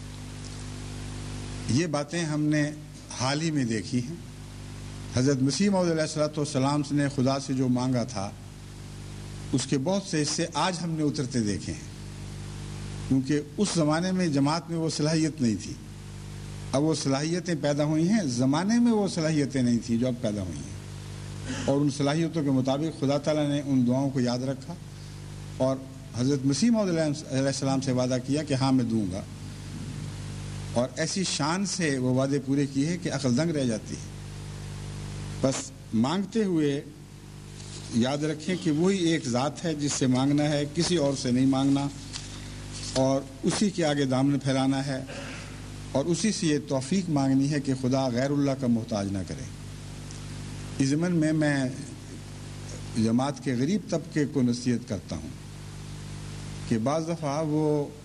یہ باتیں ہم نے حال ہی میں دیکھی ہیں. حضرت مسیح موعود علیہ الصلوۃ والسلام نے خدا سے جو مانگا تھا اس کے بہت سے حصے آج ہم نے اترتے دیکھے ہیں، کیونکہ اس زمانے میں جماعت میں وہ صلاحیت نہیں تھی. اب وہ صلاحیتیں پیدا ہوئی ہیں، زمانے میں وہ صلاحیتیں نہیں تھیں جو اب پیدا ہوئی ہیں، اور ان صلاحیتوں کے مطابق خدا تعالیٰ نے ان دعاؤں کو یاد رکھا اور حضرت مسیح موعود علیہ السلام سے وعدہ کیا کہ ہاں میں دوں گا، اور ایسی شان سے وہ وعدے پورے کیے کہ عقل دنگ رہ جاتی ہے. بس مانگتے ہوئے یاد رکھیں کہ وہی ایک ذات ہے جس سے مانگنا ہے، کسی اور سے نہیں مانگنا، اور اسی کے آگے دامن پھیلانا ہے، اور اسی سے یہ توفیق مانگنی ہے کہ خدا غیر اللہ کا محتاج نہ کرے. اس ضمن میں میں جماعت کے غریب طبقے کو نصیحت کرتا ہوں کہ بعض دفعہ وہ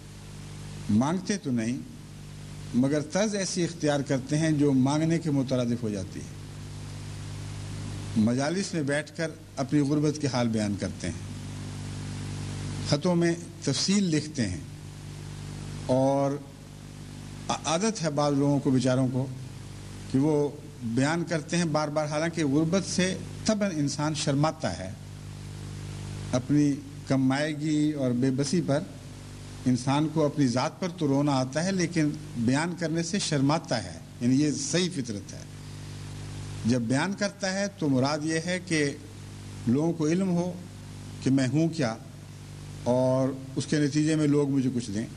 مانگتے تو نہیں مگر طرز ایسی اختیار کرتے ہیں جو مانگنے کے مترادف ہو جاتی ہے. مجالس میں بیٹھ کر اپنی غربت کے حال بیان کرتے ہیں، خطوں میں تفصیل لکھتے ہیں، اور عادت ہے بعض لوگوں کو بیچاروں کو کہ وہ بیان کرتے ہیں بار بار، حالانکہ غربت سے طبعاً انسان شرماتا ہے. اپنی کمائیگی اور بے بسی پر انسان کو اپنی ذات پر تو رونا آتا ہے لیکن بیان کرنے سے شرماتا ہے، یعنی یہ صحیح فطرت ہے. جب بیان کرتا ہے تو مراد یہ ہے کہ لوگوں کو علم ہو کہ میں ہوں کیا، اور اس کے نتیجے میں لوگ مجھے کچھ دیں.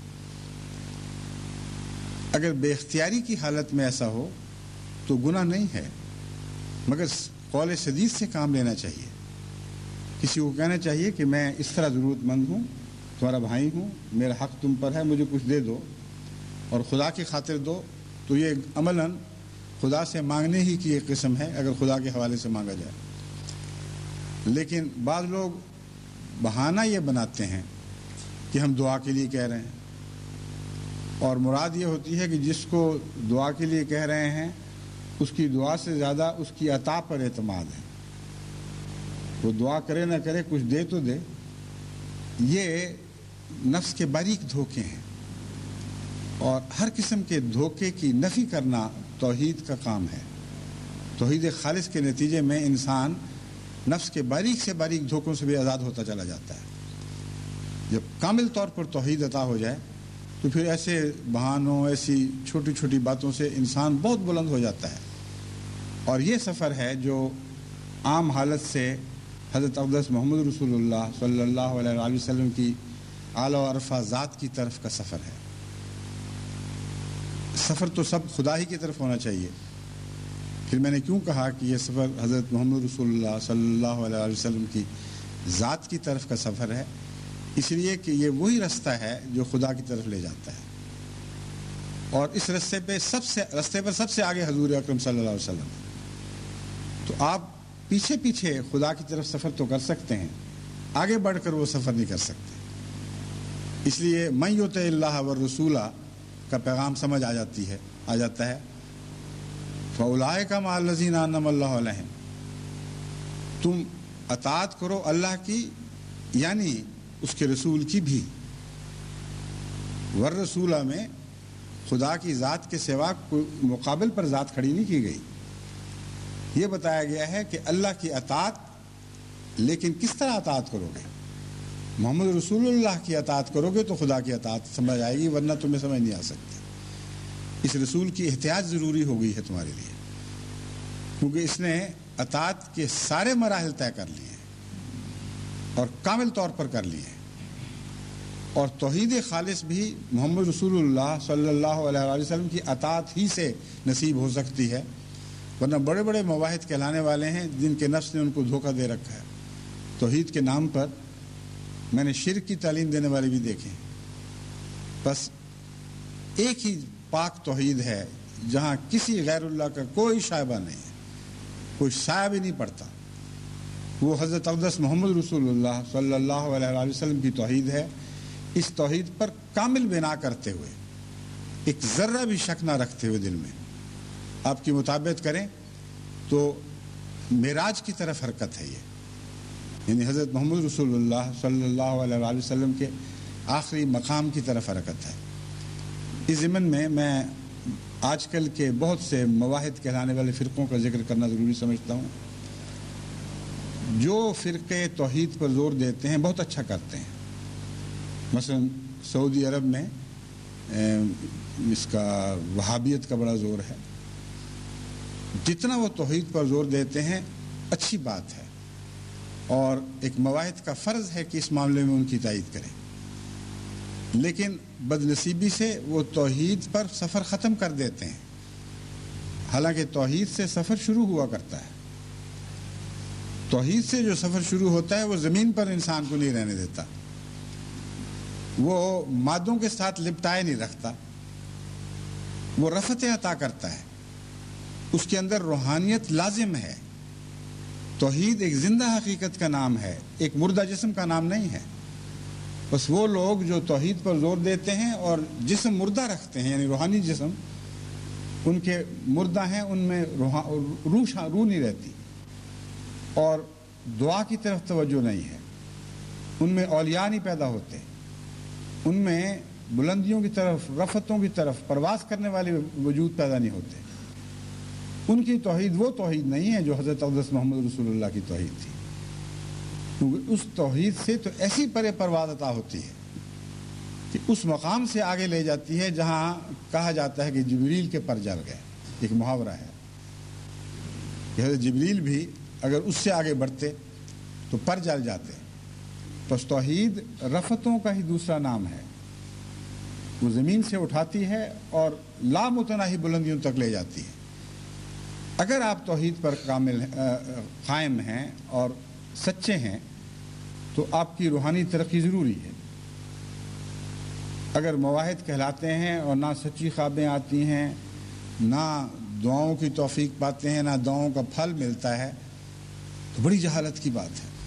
اگر بے اختیاری کی حالت میں ایسا ہو تو گناہ نہیں ہے، مگر قول سدید سے کام لینا چاہیے. کسی کو کہنا چاہیے کہ میں اس طرح ضرورت مند ہوں، تمہارا بھائی ہوں، میرا حق تم پر ہے، مجھے کچھ دے دو اور خدا کی خاطر دو. تو یہ عملاً خدا سے مانگنے ہی کی ایک قسم ہے اگر خدا کے حوالے سے مانگا جائے. لیکن بعض لوگ بہانہ یہ بناتے ہیں کہ ہم دعا کے لیے کہہ رہے ہیں، اور مراد یہ ہوتی ہے کہ جس کو دعا کے لیے کہہ رہے ہیں اس کی دعا سے زیادہ اس کی عطا پر اعتماد ہے. وہ دعا کرے نہ کرے کچھ دے تو دے. یہ نفس کے باریک دھوکے ہیں، اور ہر قسم کے دھوکے کی نفی کرنا توحید کا کام ہے. توحید خالص کے نتیجے میں انسان نفس کے باریک سے باریک دھوکوں سے بھی آزاد ہوتا چلا جاتا ہے. جب کامل طور پر توحید عطا ہو جائے تو پھر ایسے بہانوں، ایسی چھوٹی چھوٹی باتوں سے انسان بہت بلند ہو جاتا ہے. اور یہ سفر ہے جو عام حالت سے حضرت اقدس محمد رسول اللہ صلی اللہ علیہ وآلہ وسلم کی اعلیٰ و عرفہ ذات کی طرف کا سفر ہے. سفر تو سب خدا ہی کی طرف ہونا چاہیے. پھر میں نے کیوں کہا کہ یہ سفر حضرت محمد رسول اللہ صلی اللہ علیہ وآلہ وسلم کی ذات کی طرف کا سفر ہے؟ اس لیے کہ یہ وہی رستہ ہے جو خدا کی طرف لے جاتا ہے، اور اس رستے پہ سب سے رستے پر سب سے آگے حضور اکرم صلی اللہ علیہ وسلم. تو آپ پیچھے پیچھے خدا کی طرف سفر تو کر سکتے ہیں، آگے بڑھ کر وہ سفر نہیں کر سکتے. اس لیے من یطع اللہ والرسول کا پیغام سمجھ آ جاتی ہے آ جاتا ہے فاولئک مع الذین انعم اللہ علیہم. تم اطاعت کرو اللہ کی، یعنی اس کے رسول کی بھی. والرسولہ میں خدا کی ذات کے سوا کوئی مقابل پر ذات کھڑی نہیں کی گئی. یہ بتایا گیا ہے کہ اللہ کی اطاعت، لیکن کس طرح اطاعت کرو گے؟ محمد رسول اللہ کی اطاعت کرو گے تو خدا کی اطاعت سمجھ آئے گی، ورنہ تمہیں سمجھ نہیں آ سکتی۔ اس رسول کی احتیاط ضروری ہو گئی ہے تمہارے لیے، کیونکہ اس نے اطاعت کے سارے مراحل طے کر لیے ہیں اور کامل طور پر کر لیے ہیں۔ اور توحید خالص بھی محمد رسول اللہ صلی اللہ علیہ وسلم کی اطاعت ہی سے نصیب ہو سکتی ہے، ورنہ بڑے بڑے مواحد کہلانے والے ہیں جن کے نفس نے ان کو دھوکہ دے رکھا ہے۔ توحید کے نام پر میں نے شرک کی تعلیم دینے والے بھی دیکھے ہیں۔ بس ایک ہی پاک توحید ہے جہاں کسی غیر اللہ کا کوئی شائبہ نہیں ہے، کوئی سایہ بھی نہیں پڑتا، وہ حضرت اقدس محمد رسول اللہ صلی اللہ علیہ وسلم کی توحید ہے۔ اس توحید پر کامل بنا کرتے ہوئے، ایک ذرہ بھی شک نہ رکھتے ہوئے دل میں آپ کی مطابقت کریں تو معراج کی طرف حرکت ہے یہ، یعنی حضرت محمد رسول اللہ صلی اللہ علیہ وسلم کے آخری مقام کی طرف حرکت ہے۔ اس ضمن میں میں آج کل کے بہت سے مواحد کہلانے والے فرقوں کا ذکر کرنا ضروری سمجھتا ہوں۔ جو فرقے توحید پر زور دیتے ہیں بہت اچھا کرتے ہیں۔ مثلا سعودی عرب میں اس کا وہابیت کا بڑا زور ہے، جتنا وہ توحید پر زور دیتے ہیں اچھی بات ہے، اور ایک مواحد کا فرض ہے کہ اس معاملے میں ان کی تائید کریں، لیکن بدنصیبی سے وہ توحید پر سفر ختم کر دیتے ہیں، حالانکہ توحید سے سفر شروع ہوا کرتا ہے۔ توحید سے جو سفر شروع ہوتا ہے وہ زمین پر انسان کو نہیں رہنے دیتا، وہ مادوں کے ساتھ لپٹائے نہیں رکھتا، وہ رفعت عطا کرتا ہے، اس کے اندر روحانیت لازم ہے۔ توحید ایک زندہ حقیقت کا نام ہے، ایک مردہ جسم کا نام نہیں ہے۔ بس وہ لوگ جو توحید پر زور دیتے ہیں اور جسم مردہ رکھتے ہیں، یعنی روحانی جسم ان کے مردہ ہیں، ان میں روح روح نہیں رہتی، اور دعا کی طرف توجہ نہیں ہے، ان میں اولیاء نہیں پیدا ہوتے، ان میں بلندیوں کی طرف، رفتوں کی طرف پرواز کرنے والے وجود پیدا نہیں ہوتے۔ ان کی توحید وہ توحید نہیں ہے جو حضرت اقدس محمد رسول اللہ کی توحید تھی، کیونکہ اس توحید سے تو ایسی پرے پرواز عطا ہوتی ہے کہ اس مقام سے آگے لے جاتی ہے جہاں کہا جاتا ہے کہ جبریل کے پر جل گئے۔ ایک محاورہ ہے کہ حضرت جبریل بھی اگر اس سے آگے بڑھتے تو پر جل جاتے۔ پس توحید رفتوں کا ہی دوسرا نام ہے، وہ زمین سے اٹھاتی ہے اور لامتناہی بلندیوں تک لے جاتی ہے۔ اگر آپ توحید پر کامل قائم ہیں اور سچے ہیں تو آپ کی روحانی ترقی ضروری ہے۔ اگر مواحد کہلاتے ہیں اور نہ سچی خوابیں آتی ہیں، نہ دعاؤں کی توفیق پاتے ہیں، نہ دعاؤں کا پھل ملتا ہے، تو بڑی جہالت کی بات ہے،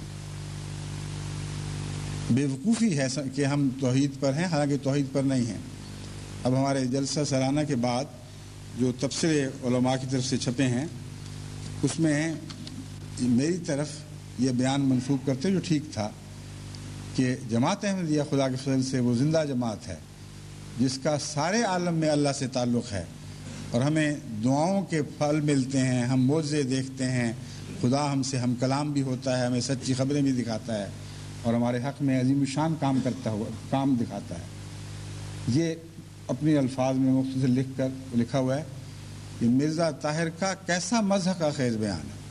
بے وقوفی ہے کہ ہم توحید پر ہیں حالانکہ توحید پر نہیں ہیں۔ اب ہمارے جلسہ سالانہ کے بعد جو تبصرے علماء کی طرف سے چھپے ہیں، اس میں میری طرف یہ بیان منسوب کرتے جو ٹھیک تھا کہ جماعت احمدیہ خدا کے فضل سے وہ زندہ جماعت ہے جس کا سارے عالم میں اللہ سے تعلق ہے، اور ہمیں دعاؤں کے پھل ملتے ہیں، ہم معجزے دیکھتے ہیں، خدا ہم سے ہم کلام بھی ہوتا ہے، ہمیں سچی خبریں بھی دکھاتا ہے، اور ہمارے حق میں عظیم شان کام کرتا ہوا کام دکھاتا ہے۔ یہ اپنے الفاظ میں مختصر لکھ کر لکھا ہوا ہے کہ مرزا طاہر کا کیسا مذہب کا خیز بیان ہے،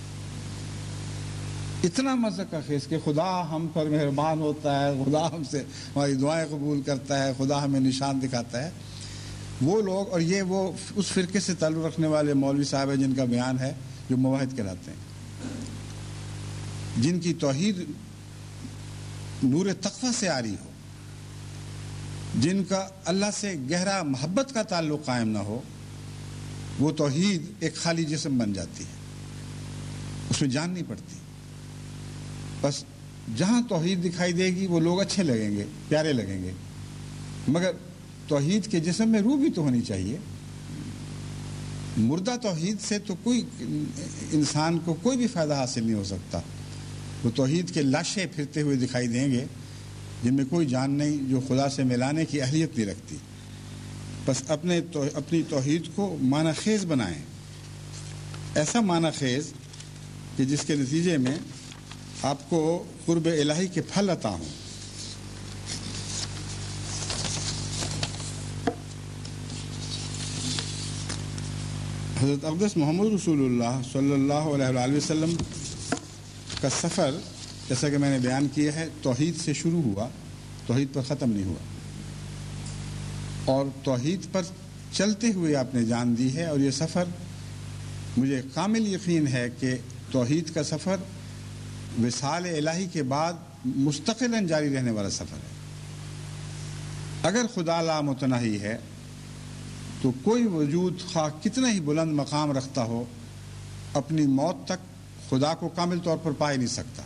اتنا مذہب کا خیز کہ خدا ہم پر مہربان ہوتا ہے، خدا ہم سے ہماری دعائیں قبول کرتا ہے، خدا ہمیں نشان دکھاتا ہے۔ وہ لوگ، اور یہ وہ اس فرقے سے تعلق رکھنے والے مولوی صاحب ہیں جن کا بیان ہے جو مواحد کہلاتے ہیں، جن کی توحید نور تقوی سے آ رہی ہو، جن کا اللہ سے گہرا محبت کا تعلق قائم نہ ہو، وہ توحید ایک خالی جسم بن جاتی ہے، اس میں جان نہیں پڑتی۔ بس جہاں توحید دکھائی دے گی وہ لوگ اچھے لگیں گے، پیارے لگیں گے، مگر توحید کے جسم میں روح بھی تو ہونی چاہیے۔ مردہ توحید سے تو کوئی انسان کو کوئی بھی فائدہ حاصل نہیں ہو سکتا۔ وہ توحید کے لاشیں پھرتے ہوئے دکھائی دیں گے جن میں کوئی جان نہیں، جو خدا سے ملانے کی اہلیت نہیں رکھتی۔ بس اپنے تو اپنی توحید کو معنی خیز بنائیں، ایسا معنی خیز کہ جس کے نتیجے میں آپ کو قرب الہی کے پھل عطا ہوں. حضرت اقدس محمد رسول اللہ صلی اللہ علیہ وآلہ وسلم کا سفر جیسا کہ میں نے بیان کیا ہے توحید سے شروع ہوا، توحید پر ختم نہیں ہوا، اور توحید پر چلتے ہوئے آپ نے جان دی ہے. اور یہ سفر مجھے کامل یقین ہے کہ توحید کا سفر وصال الہی کے بعد مستقلاً جاری رہنے والا سفر ہے. اگر خدا لا متناہی ہے تو کوئی وجود خواہ کتنا ہی بلند مقام رکھتا ہو اپنی موت تک خدا کو کامل طور پر پا ہی نہیں سکتا.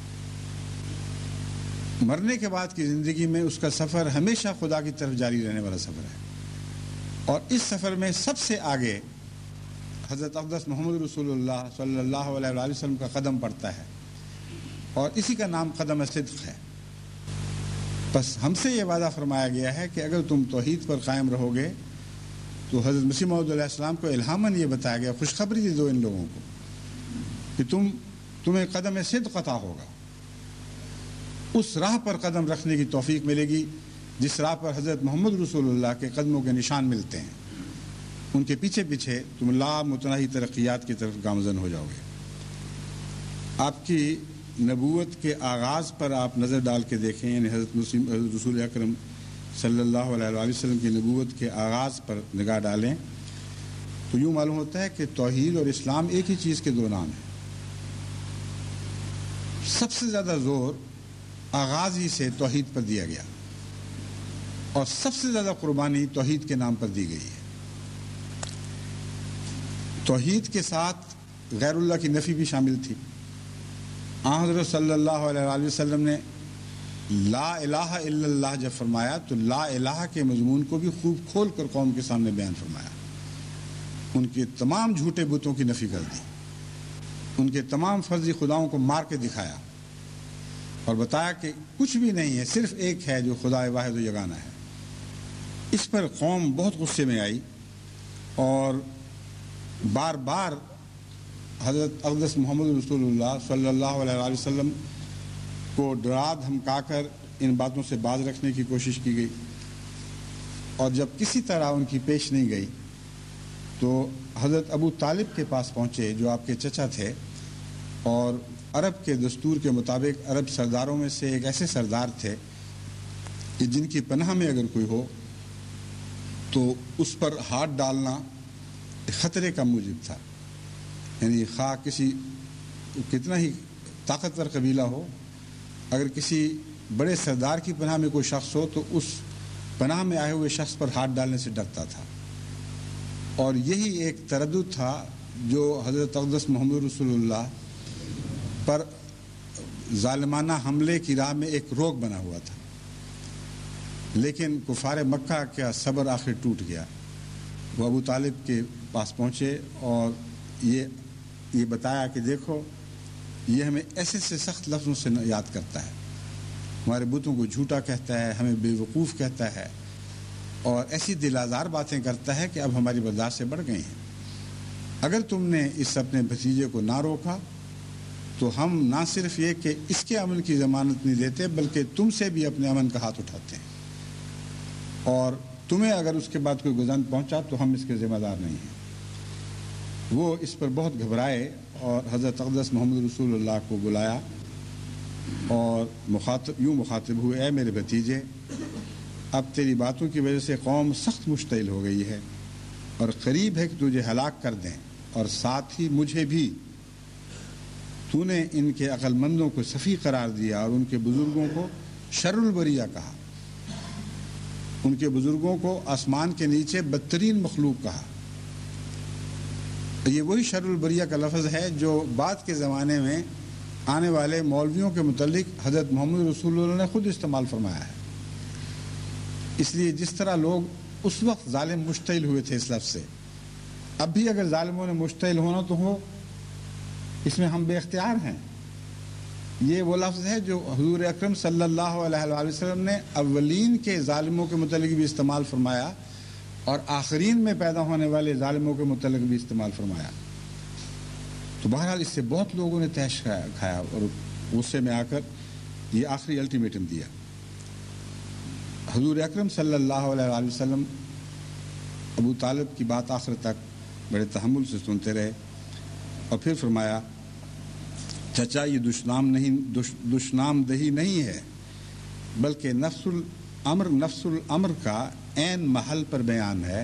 مرنے کے بعد کی زندگی میں اس کا سفر ہمیشہ خدا کی طرف جاری رہنے والا سفر ہے. اور اس سفر میں سب سے آگے حضرت اقدس محمد رسول اللہ صلی اللہ علیہ وآلہ وسلم کا قدم پڑتا ہے، اور اسی کا نام قدم صدق ہے. بس ہم سے یہ وعدہ فرمایا گیا ہے کہ اگر تم توحید پر قائم رہو گے تو حضرت مسیح موعود علیہ السلام کو الہاماً یہ بتایا گیا، خوشخبری دی دو ان لوگوں کو کہ تم تمہیں قدم صدق عطا ہوگا. اس راہ پر قدم رکھنے کی توفیق ملے گی جس راہ پر حضرت محمد رسول اللہ کے قدموں کے نشان ملتے ہیں. ان کے پیچھے پیچھے تم لا متناہی ترقیات کی طرف گامزن ہو جاؤ گے. آپ کی نبوت کے آغاز پر آپ نظر ڈال کے دیکھیں، یعنی حضرت مسلم حضرت رسول اکرم صلی اللہ علیہ وآلہ وسلم کی نبوت کے آغاز پر نگاہ ڈالیں تو یوں معلوم ہوتا ہے کہ توحید اور اسلام ایک ہی چیز کے دو نام ہیں. سب سے زیادہ زور آغاز ہی سے توحید پر دیا گیا، اور سب سے زیادہ قربانی توحید کے نام پر دی گئی ہے. توحید کے ساتھ غیر اللہ کی نفی بھی شامل تھی. آن حضرت صلی اللہ علیہ وآلہ وسلم نے لا الہ الا اللہ جب فرمایا تو لا الہ کے مضمون کو بھی خوب کھول کر قوم کے سامنے بیان فرمایا. ان کے تمام جھوٹے بتوں کی نفی کر دی، ان کے تمام فرضی خداؤں کو مار کے دکھایا اور بتایا کہ کچھ بھی نہیں ہے، صرف ایک ہے جو خدا واحد و یگانہ ہے. اس پر قوم بہت غصے میں آئی اور بار بار حضرت اقدس محمد رسول اللہ صلی اللہ علیہ وآلہ وسلم کو ڈرا دھمکا کر ان باتوں سے باز رکھنے کی کوشش کی گئی. اور جب کسی طرح ان کی پیش نہیں گئی تو حضرت ابو طالب کے پاس پہنچے جو آپ کے چچا تھے، اور عرب کے دستور کے مطابق عرب سرداروں میں سے ایک ایسے سردار تھے کہ جن کی پناہ میں اگر کوئی ہو تو اس پر ہاتھ ڈالنا خطرے کا موجب تھا. یعنی خواہ کسی کتنا ہی طاقتور قبیلہ ہو، اگر کسی بڑے سردار کی پناہ میں کوئی شخص ہو تو اس پناہ میں آئے ہوئے شخص پر ہاتھ ڈالنے سے ڈرتا تھا. اور یہی ایک تردد تھا جو حضرت اقدس محمد رسول اللہ پر ظالمانہ حملے کی راہ میں ایک روک بنا ہوا تھا. لیکن کفار مکہ کا صبر آخر ٹوٹ گیا. وہ ابو طالب کے پاس پہنچے اور یہ یہ بتایا کہ دیکھو یہ ہمیں ایسے سے سخت لفظوں سے یاد کرتا ہے، ہمارے بتوں کو جھوٹا کہتا ہے، ہمیں بے وقوف کہتا ہے، اور ایسی دل آزار باتیں کرتا ہے کہ اب ہماری برداشت سے بڑھ گئی ہیں. اگر تم نے اس اپنے بھتیجے کو نہ روکا تو ہم نہ صرف یہ کہ اس کے امن کی ضمانت نہیں دیتے بلکہ تم سے بھی اپنے امن کا ہاتھ اٹھاتے ہیں، اور تمہیں اگر اس کے بعد کوئی گزند پہنچا تو ہم اس کے ذمہ دار نہیں ہیں. وہ اس پر بہت گھبرائے اور حضرت اقدس محمد رسول اللہ کو بلایا اور مخاطب یوں مخاطب ہوئے، اے میرے بھتیجے، اب تیری باتوں کی وجہ سے قوم سخت مشتعل ہو گئی ہے اور قریب ہے کہ تجھے ہلاک کر دیں، اور ساتھ ہی مجھے بھی. تو نے ان کے عقل مندوں کو سفیہ قرار دیا اور ان کے بزرگوں کو شر البریہ کہا، ان کے بزرگوں کو آسمان کے نیچے بدترین مخلوق کہا. یہ وہی شر البریہ کا لفظ ہے جو بعد کے زمانے میں آنے والے مولویوں کے متعلق حضرت محمد رسول اللہ نے خود استعمال فرمایا ہے. اس لیے جس طرح لوگ اس وقت ظالم مشتعل ہوئے تھے اس لفظ سے، اب بھی اگر ظالموں نے مشتعل ہونا تو ہو، اس میں ہم بے اختیار ہیں. یہ وہ لفظ ہے جو حضور اکرم صلی اللہ علیہ وآلہ وسلم نے اولین کے ظالموں کے متعلق بھی استعمال فرمایا اور آخرین میں پیدا ہونے والے ظالموں کے متعلق بھی استعمال فرمایا. تو بہرحال اس سے بہت لوگوں نے تحش کھایا اور غصے میں آ کر یہ آخری الٹیمیٹم دیا. حضور اکرم صلی اللہ علیہ وآلہ وسلم ابو طالب کی بات آخر تک بڑے تحمل سے سنتے رہے اور پھر فرمایا چچا یہ دشنام نہیں دش, دشنام دہی نہیں ہے بلکہ نفس الامر نفس الامر کا عین محل پر بیان ہے.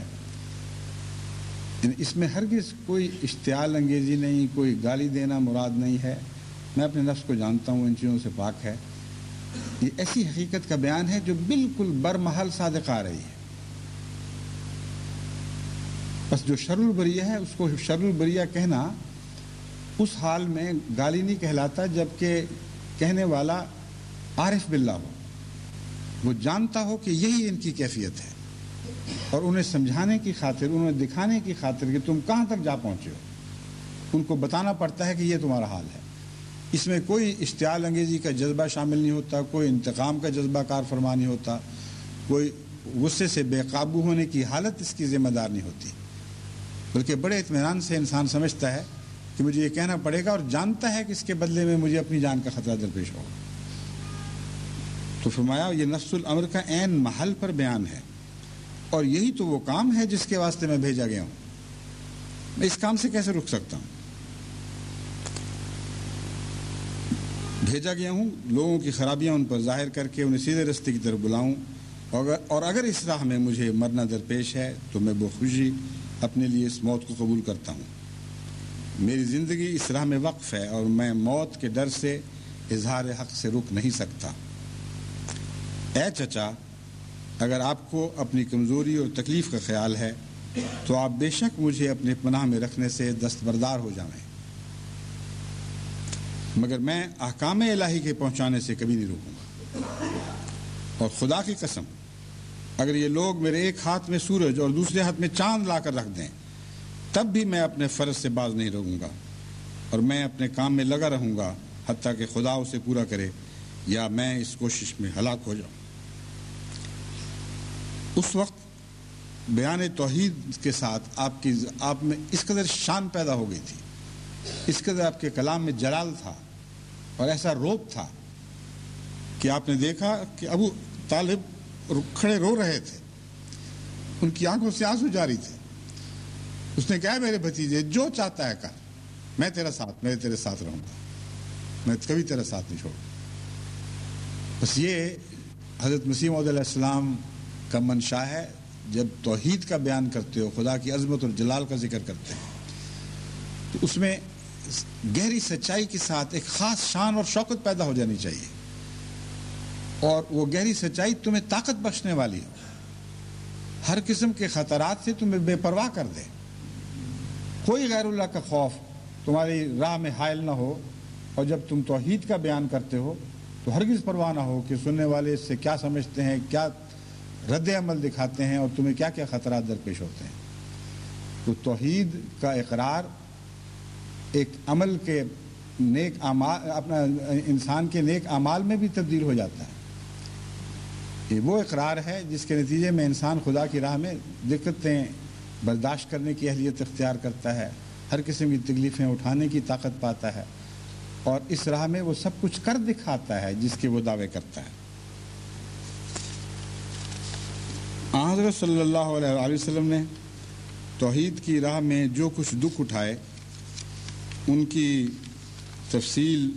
اس میں ہرگز کوئی اشتعال انگیزی نہیں, کوئی گالی دینا مراد نہیں ہے. میں اپنے نفس کو جانتا ہوں, ان چیزوں سے پاک ہے. یہ ایسی حقیقت کا بیان ہے جو بالکل برمحل صادق آ رہی ہے. بس جو شر البریہ ہے اس کو شر البریہ کہنا اس حال میں گالی نہیں کہلاتا جبکہ کہنے والا عارف باللہ ہو, وہ جانتا ہو کہ یہی ان کی کیفیت ہے اور انہیں سمجھانے کی خاطر, انہیں دکھانے کی خاطر کہ تم کہاں تک جا پہنچے ہو, ان کو بتانا پڑتا ہے کہ یہ تمہارا حال ہے. اس میں کوئی اشتعال انگیزی کا جذبہ شامل نہیں ہوتا, کوئی انتقام کا جذبہ کار فرما نہیں ہوتا, کوئی غصے سے بے قابو ہونے کی حالت اس کی ذمہ دار نہیں ہوتی, بلکہ بڑے اطمینان سے انسان سمجھتا ہے کہ مجھے یہ کہنا پڑے گا اور جانتا ہے کہ اس کے بدلے میں مجھے اپنی جان کا خطرہ درپیش ہوگا. تو فرمایا یہ نفس الامر کا عین محل پر بیان ہے اور یہی تو وہ کام ہے جس کے واسطے میں بھیجا گیا ہوں. میں اس کام سے کیسے رک سکتا ہوں؟ بھیجا گیا ہوں لوگوں کی خرابیاں ان پر ظاہر کر کے انہیں سیدھے رستے کی طرف بلاؤں, اور اگر اس راہ میں مجھے مرنا درپیش ہے تو میں بخوشی اپنے لیے اس موت کو قبول کرتا ہوں. میری زندگی اس راہ میں وقف ہے اور میں موت کے ڈر سے اظہار حق سے رک نہیں سکتا. اے چچا, اگر آپ کو اپنی کمزوری اور تکلیف کا خیال ہے تو آپ بے شک مجھے اپنے پناہ میں رکھنے سے دستبردار ہو جائیں, مگر میں احکام الہی کے پہنچانے سے کبھی نہیں رکوں گا. اور خدا کی قسم اگر یہ لوگ میرے ایک ہاتھ میں سورج اور دوسرے ہاتھ میں چاند لا کر رکھ دیں تب بھی میں اپنے فرض سے باز نہیں رہوں گا اور میں اپنے کام میں لگا رہوں گا حتیٰ کہ خدا اسے پورا کرے یا میں اس کوشش میں ہلاک ہو جاؤں. اس وقت بیان توحید کے ساتھ آپ کی آپ میں اس قدر شان پیدا ہو گئی تھی, اس قدر آپ کے کلام میں جلال تھا اور ایسا روب تھا کہ آپ نے دیکھا کہ ابو طالب کھڑے رو رہے تھے, ان کی آنکھوں سے آنسو جاری تھے. اس نے کہا میرے بھتیجے جو چاہتا ہے کر, میں تیرا ساتھ میں تیرے ساتھ رہوں گا, میں کبھی تیرا ساتھ نہیں چھوڑوں. بس یہ حضرت مسیح موعود علیہ السلام کا منشا ہے. جب توحید کا بیان کرتے ہو, خدا کی عظمت اور جلال کا ذکر کرتے ہیں, تو اس میں گہری سچائی کے ساتھ ایک خاص شان اور شوکت پیدا ہو جانی چاہیے, اور وہ گہری سچائی تمہیں طاقت بخشنے والی ہو, ہر قسم کے خطرات سے تمہیں بے پرواہ کر دے. کوئی غیر اللہ کا خوف تمہاری راہ میں حائل نہ ہو, اور جب تم توحید کا بیان کرتے ہو تو ہرگز پرواہ نہ ہو کہ سننے والے اس سے کیا سمجھتے ہیں, کیا رد عمل دکھاتے ہیں اور تمہیں کیا کیا خطرات درپیش ہوتے ہیں. تو توحید کا اقرار ایک عمل کے نیک اعمال, اپنا انسان کے نیک اعمال میں بھی تبدیل ہو جاتا ہے. یہ وہ اقرار ہے جس کے نتیجے میں انسان خدا کی راہ میں دقتیں برداشت کرنے کی اہلیت اختیار کرتا ہے, ہر قسم کی تکلیفیں اٹھانے کی طاقت پاتا ہے, اور اس راہ میں وہ سب کچھ کر دکھاتا ہے جس کے وہ دعوے کرتا ہے. حضرت صلی اللہ علیہ وسلم نے توحید کی راہ میں جو کچھ دکھ اٹھائے ان کی تفصیل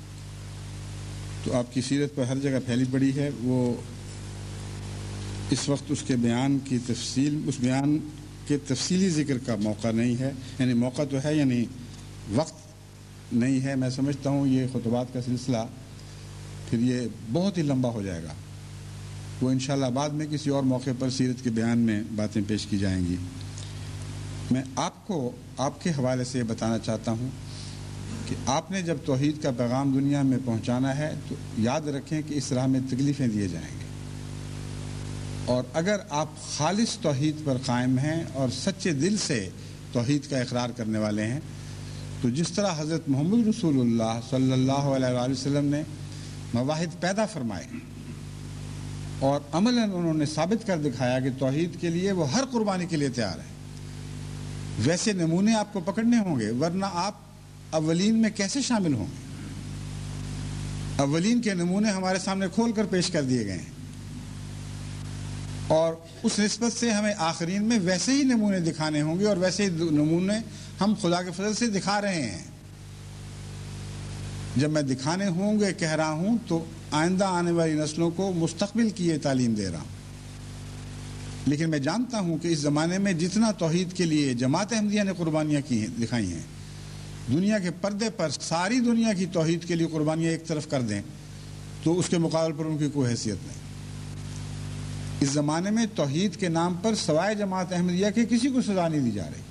تو آپ کی سیرت پر ہر جگہ پھیلی پڑی ہے. وہ اس وقت اس کے بیان کی تفصیل اس بیان کے تفصیلی ذکر کا موقع نہیں ہے, یعنی موقع تو ہے یعنی وقت نہیں ہے. میں سمجھتا ہوں یہ خطبات کا سلسلہ پھر یہ بہت ہی لمبا ہو جائے گا. وہ انشاءاللہ بعد میں کسی اور موقع پر سیرت کے بیان میں باتیں پیش کی جائیں گی. میں آپ کو آپ کے حوالے سے بتانا چاہتا ہوں کہ آپ نے جب توحید کا پیغام دنیا میں پہنچانا ہے تو یاد رکھیں کہ اس راہ میں تکلیفیں دیے جائیں گے, اور اگر آپ خالص توحید پر قائم ہیں اور سچے دل سے توحید کا اقرار کرنے والے ہیں تو جس طرح حضرت محمد رسول اللہ صلی اللہ علیہ وآلہ وسلم نے مواہد پیدا فرمائے اور عملاً انہوں نے ثابت کر دکھایا کہ توحید کے لیے وہ ہر قربانی کے لیے تیار ہے, ویسے نمونے آپ کو پکڑنے ہوں گے, ورنہ آپ اولین میں کیسے شامل ہوں گے؟ اولین کے نمونے ہمارے سامنے کھول کر پیش کر دیے گئے ہیں، اور اس نسبت سے ہمیں آخرین میں ویسے ہی نمونے دکھانے ہوں گے، اور ویسے ہی نمونے ہم خدا کے فضل سے دکھا رہے ہیں۔ جب میں دکھانے ہوں گے کہہ رہا ہوں تو آئندہ آنے والی نسلوں کو مستقبل کی یہ تعلیم دے رہا ہوں، لیکن میں جانتا ہوں کہ اس زمانے میں جتنا توحید کے لیے جماعت احمدیہ نے قربانیاں کی ہیں دکھائی ہیں، دنیا کے پردے پر ساری دنیا کی توحید کے لیے قربانیاں ایک طرف کر دیں تو اس کے مقابل پر ان کی کوئی حیثیت نہیں۔ اس زمانے میں توحید کے نام پر سوائے جماعت احمدیہ کے کسی کو سزا نہیں دی جا رہی۔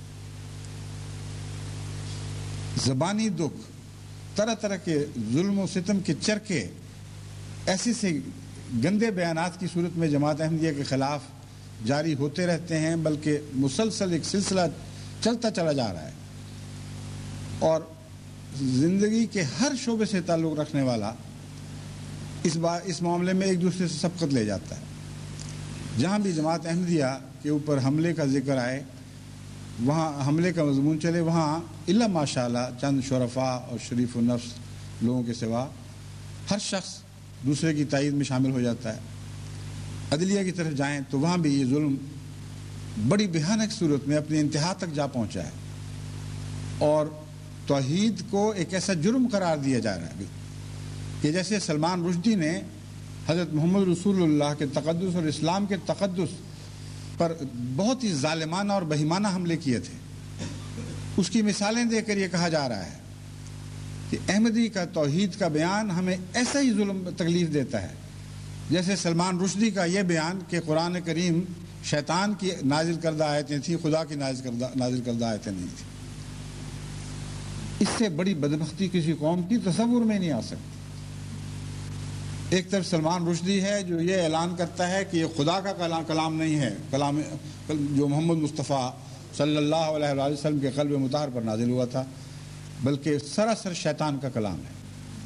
زبانی دکھ، طرح طرح کے ظلم و ستم کے چرکے ایسے سے گندے بیانات کی صورت میں جماعت احمدیہ کے خلاف جاری ہوتے رہتے ہیں، بلکہ مسلسل ایک سلسلہ چلتا چلا جا رہا ہے، اور زندگی کے ہر شعبے سے تعلق رکھنے والا اس بار اس معاملے میں ایک دوسرے سے سبقت لے جاتا ہے۔ جہاں بھی جماعت احمدیہ کے اوپر حملے کا ذکر آئے، وہاں حملے کا مضمون چلے، وہاں الا ماشاء اللہ چند شرفاء اور شریف النفس لوگوں کے سوا ہر شخص دوسرے کی تائید میں شامل ہو جاتا ہے۔ عدلیہ کی طرف جائیں تو وہاں بھی یہ ظلم بڑی بھیانک صورت میں اپنی انتہا تک جا پہنچا ہے، اور توحید کو ایک ایسا جرم قرار دیا جا رہا ہے کہ جیسے سلمان رشدی نے حضرت محمد رسول اللہ کے تقدس اور اسلام کے تقدس پر بہت ہی ظالمانہ اور بہیمانہ حملے کیے تھے، اس کی مثالیں دے کر یہ کہا جا رہا ہے کہ احمدی کا توحید کا بیان ہمیں ایسا ہی ظلم تکلیف دیتا ہے جیسے سلمان رشدی کا یہ بیان کہ قرآن کریم شیطان کی نازل کردہ آیتیں تھیں، خدا کی نازل کردہ نازل کردہ آیتیں نہیں تھیں۔ اس سے بڑی بدبختی کسی قوم کی تصور میں نہیں آ سکتی۔ ایک طرف سلمان رشدی ہے جو یہ اعلان کرتا ہے کہ یہ خدا کا کلام نہیں ہے، کلام جو محمد مصطفیٰ صلی اللہ علیہ وآلہ وسلم کے قلب مطہر پر نازل ہوا تھا، بلکہ سراسر شیطان کا کلام ہے۔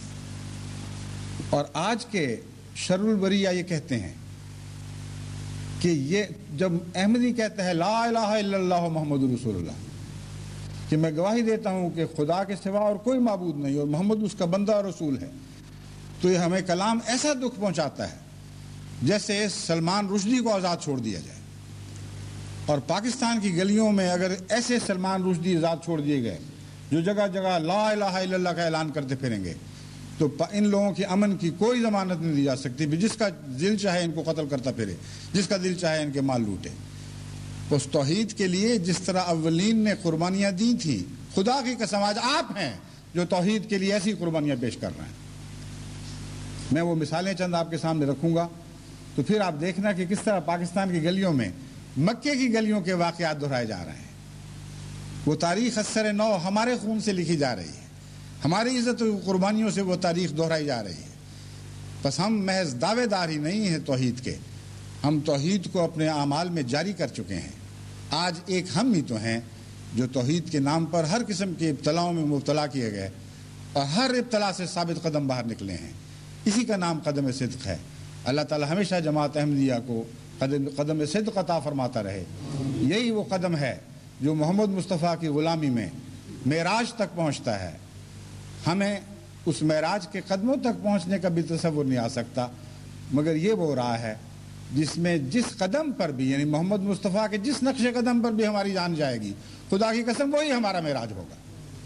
اور آج کے شر البریہ یہ کہتے ہیں کہ یہ جب احمدی کہتا ہے لا الہ الا اللہ محمد رسول اللہ، کہ میں گواہی دیتا ہوں کہ خدا کے سوا اور کوئی معبود نہیں اور محمد اس کا بندہ اور رسول ہے، تو یہ ہمیں کلام ایسا دکھ پہنچاتا ہے جیسے سلمان رشدی کو آزاد چھوڑ دیا جائے۔ اور پاکستان کی گلیوں میں اگر ایسے سلمان رشدی آزاد چھوڑ دیے گئے جو جگہ جگہ لا الہ الا اللہ کا اعلان کرتے پھریں گے، تو ان لوگوں کی امن کی کوئی ضمانت نہیں دی جا سکتی، بھی جس کا دل چاہے ان کو قتل کرتا پھرے، جس کا دل چاہے ان کے مال لوٹے۔ اس توحید کے لیے جس طرح اولین نے قربانیاں دی تھیں، خدا کی قسم آج آپ ہیں جو توحید کے لیے ایسی قربانیاں پیش کر رہے ہیں۔ میں وہ مثالیں چند آپ کے سامنے رکھوں گا تو پھر آپ دیکھنا کہ کس طرح پاکستان کی گلیوں میں مکے کی گلیوں کے واقعات دہرائے جا رہے ہیں۔ وہ تاریخ اثر نو ہمارے خون سے لکھی جا رہی ہے، ہماری عزت و قربانیوں سے وہ تاریخ دہرائی جا رہی ہے۔ بس ہم محض دعوے دار ہی نہیں ہیں توحید کے، ہم توحید کو اپنے اعمال میں جاری کر چکے ہیں۔ آج ایک ہم ہی تو ہیں جو توحید کے نام پر ہر قسم کے ابتلاؤں میں مبتلا کیے گئے اور ہر ابتلا سے ثابت قدم باہر نکلے ہیں۔ اسی کا نام قدم صدق ہے۔ اللہ تعالی ہمیشہ جماعت احمدیہ کو قدم قدم صدق عطا فرماتا رہے۔ یہی وہ قدم ہے جو محمد مصطفیٰ کی غلامی میں معراج تک پہنچتا ہے۔ ہمیں اس معراج کے قدموں تک پہنچنے کا بھی تصور نہیں آ سکتا، مگر یہ وہ راہ ہے جس میں جس قدم پر بھی، یعنی محمد مصطفیٰ کے جس نقش قدم پر بھی ہماری جان جائے گی، خدا کی قسم وہی ہمارا معراج ہوگا۔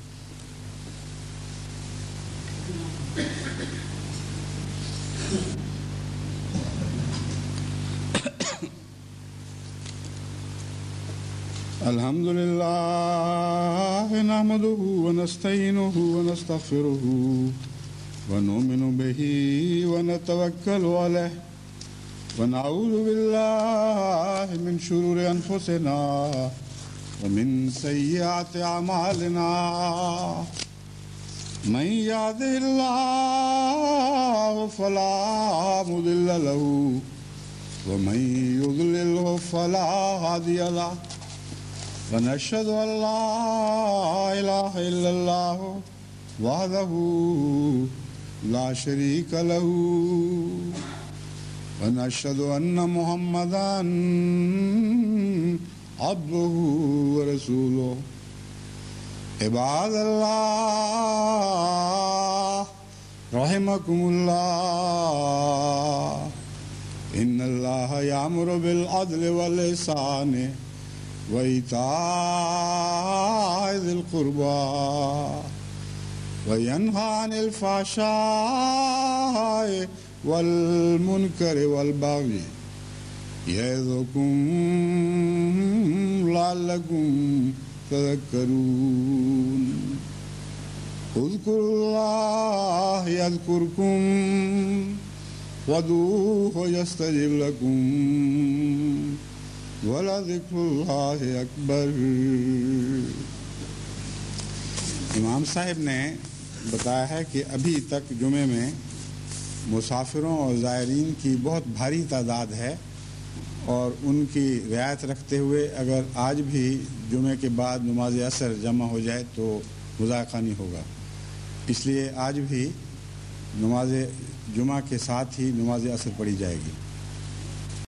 الحمد لله نحمده ونستعينه ونستغفره ونؤمن به ونتوكل عليه ونعوذ بالله من شرور أنفسنا ومن سيئات أعمالنا من يهده الله فلا مضل له ومن يضلل فلا هادي له ونشهد أن لا إله إلا الله وحده لا شريك له ونشهد أن محمدا عبده ورسوله عباد اللہ رحمکم اللہ ان اللہ یامر بالعدل والاحسان وإیتاء ذی القربى وینہی عن الفحشاء والمنکر والبغی یعظکم لعلکم تذکرون اذکروا اللہ یذکرکم وادعوہ یستجب لکم وَلَذِكْرُ اللَّهِ اکبر۔ امام صاحب نے بتایا ہے کہ ابھی تک جمعے میں مسافروں اور زائرین کی بہت بھاری تعداد ہے، اور ان کی رعایت رکھتے ہوئے اگر آج بھی جمعے کے بعد نماز عصر جمع ہو جائے تو مذائقہ نہیں ہوگا، اس لیے آج بھی نماز جمعہ کے ساتھ ہی نماز عصر پڑھی جائے گی۔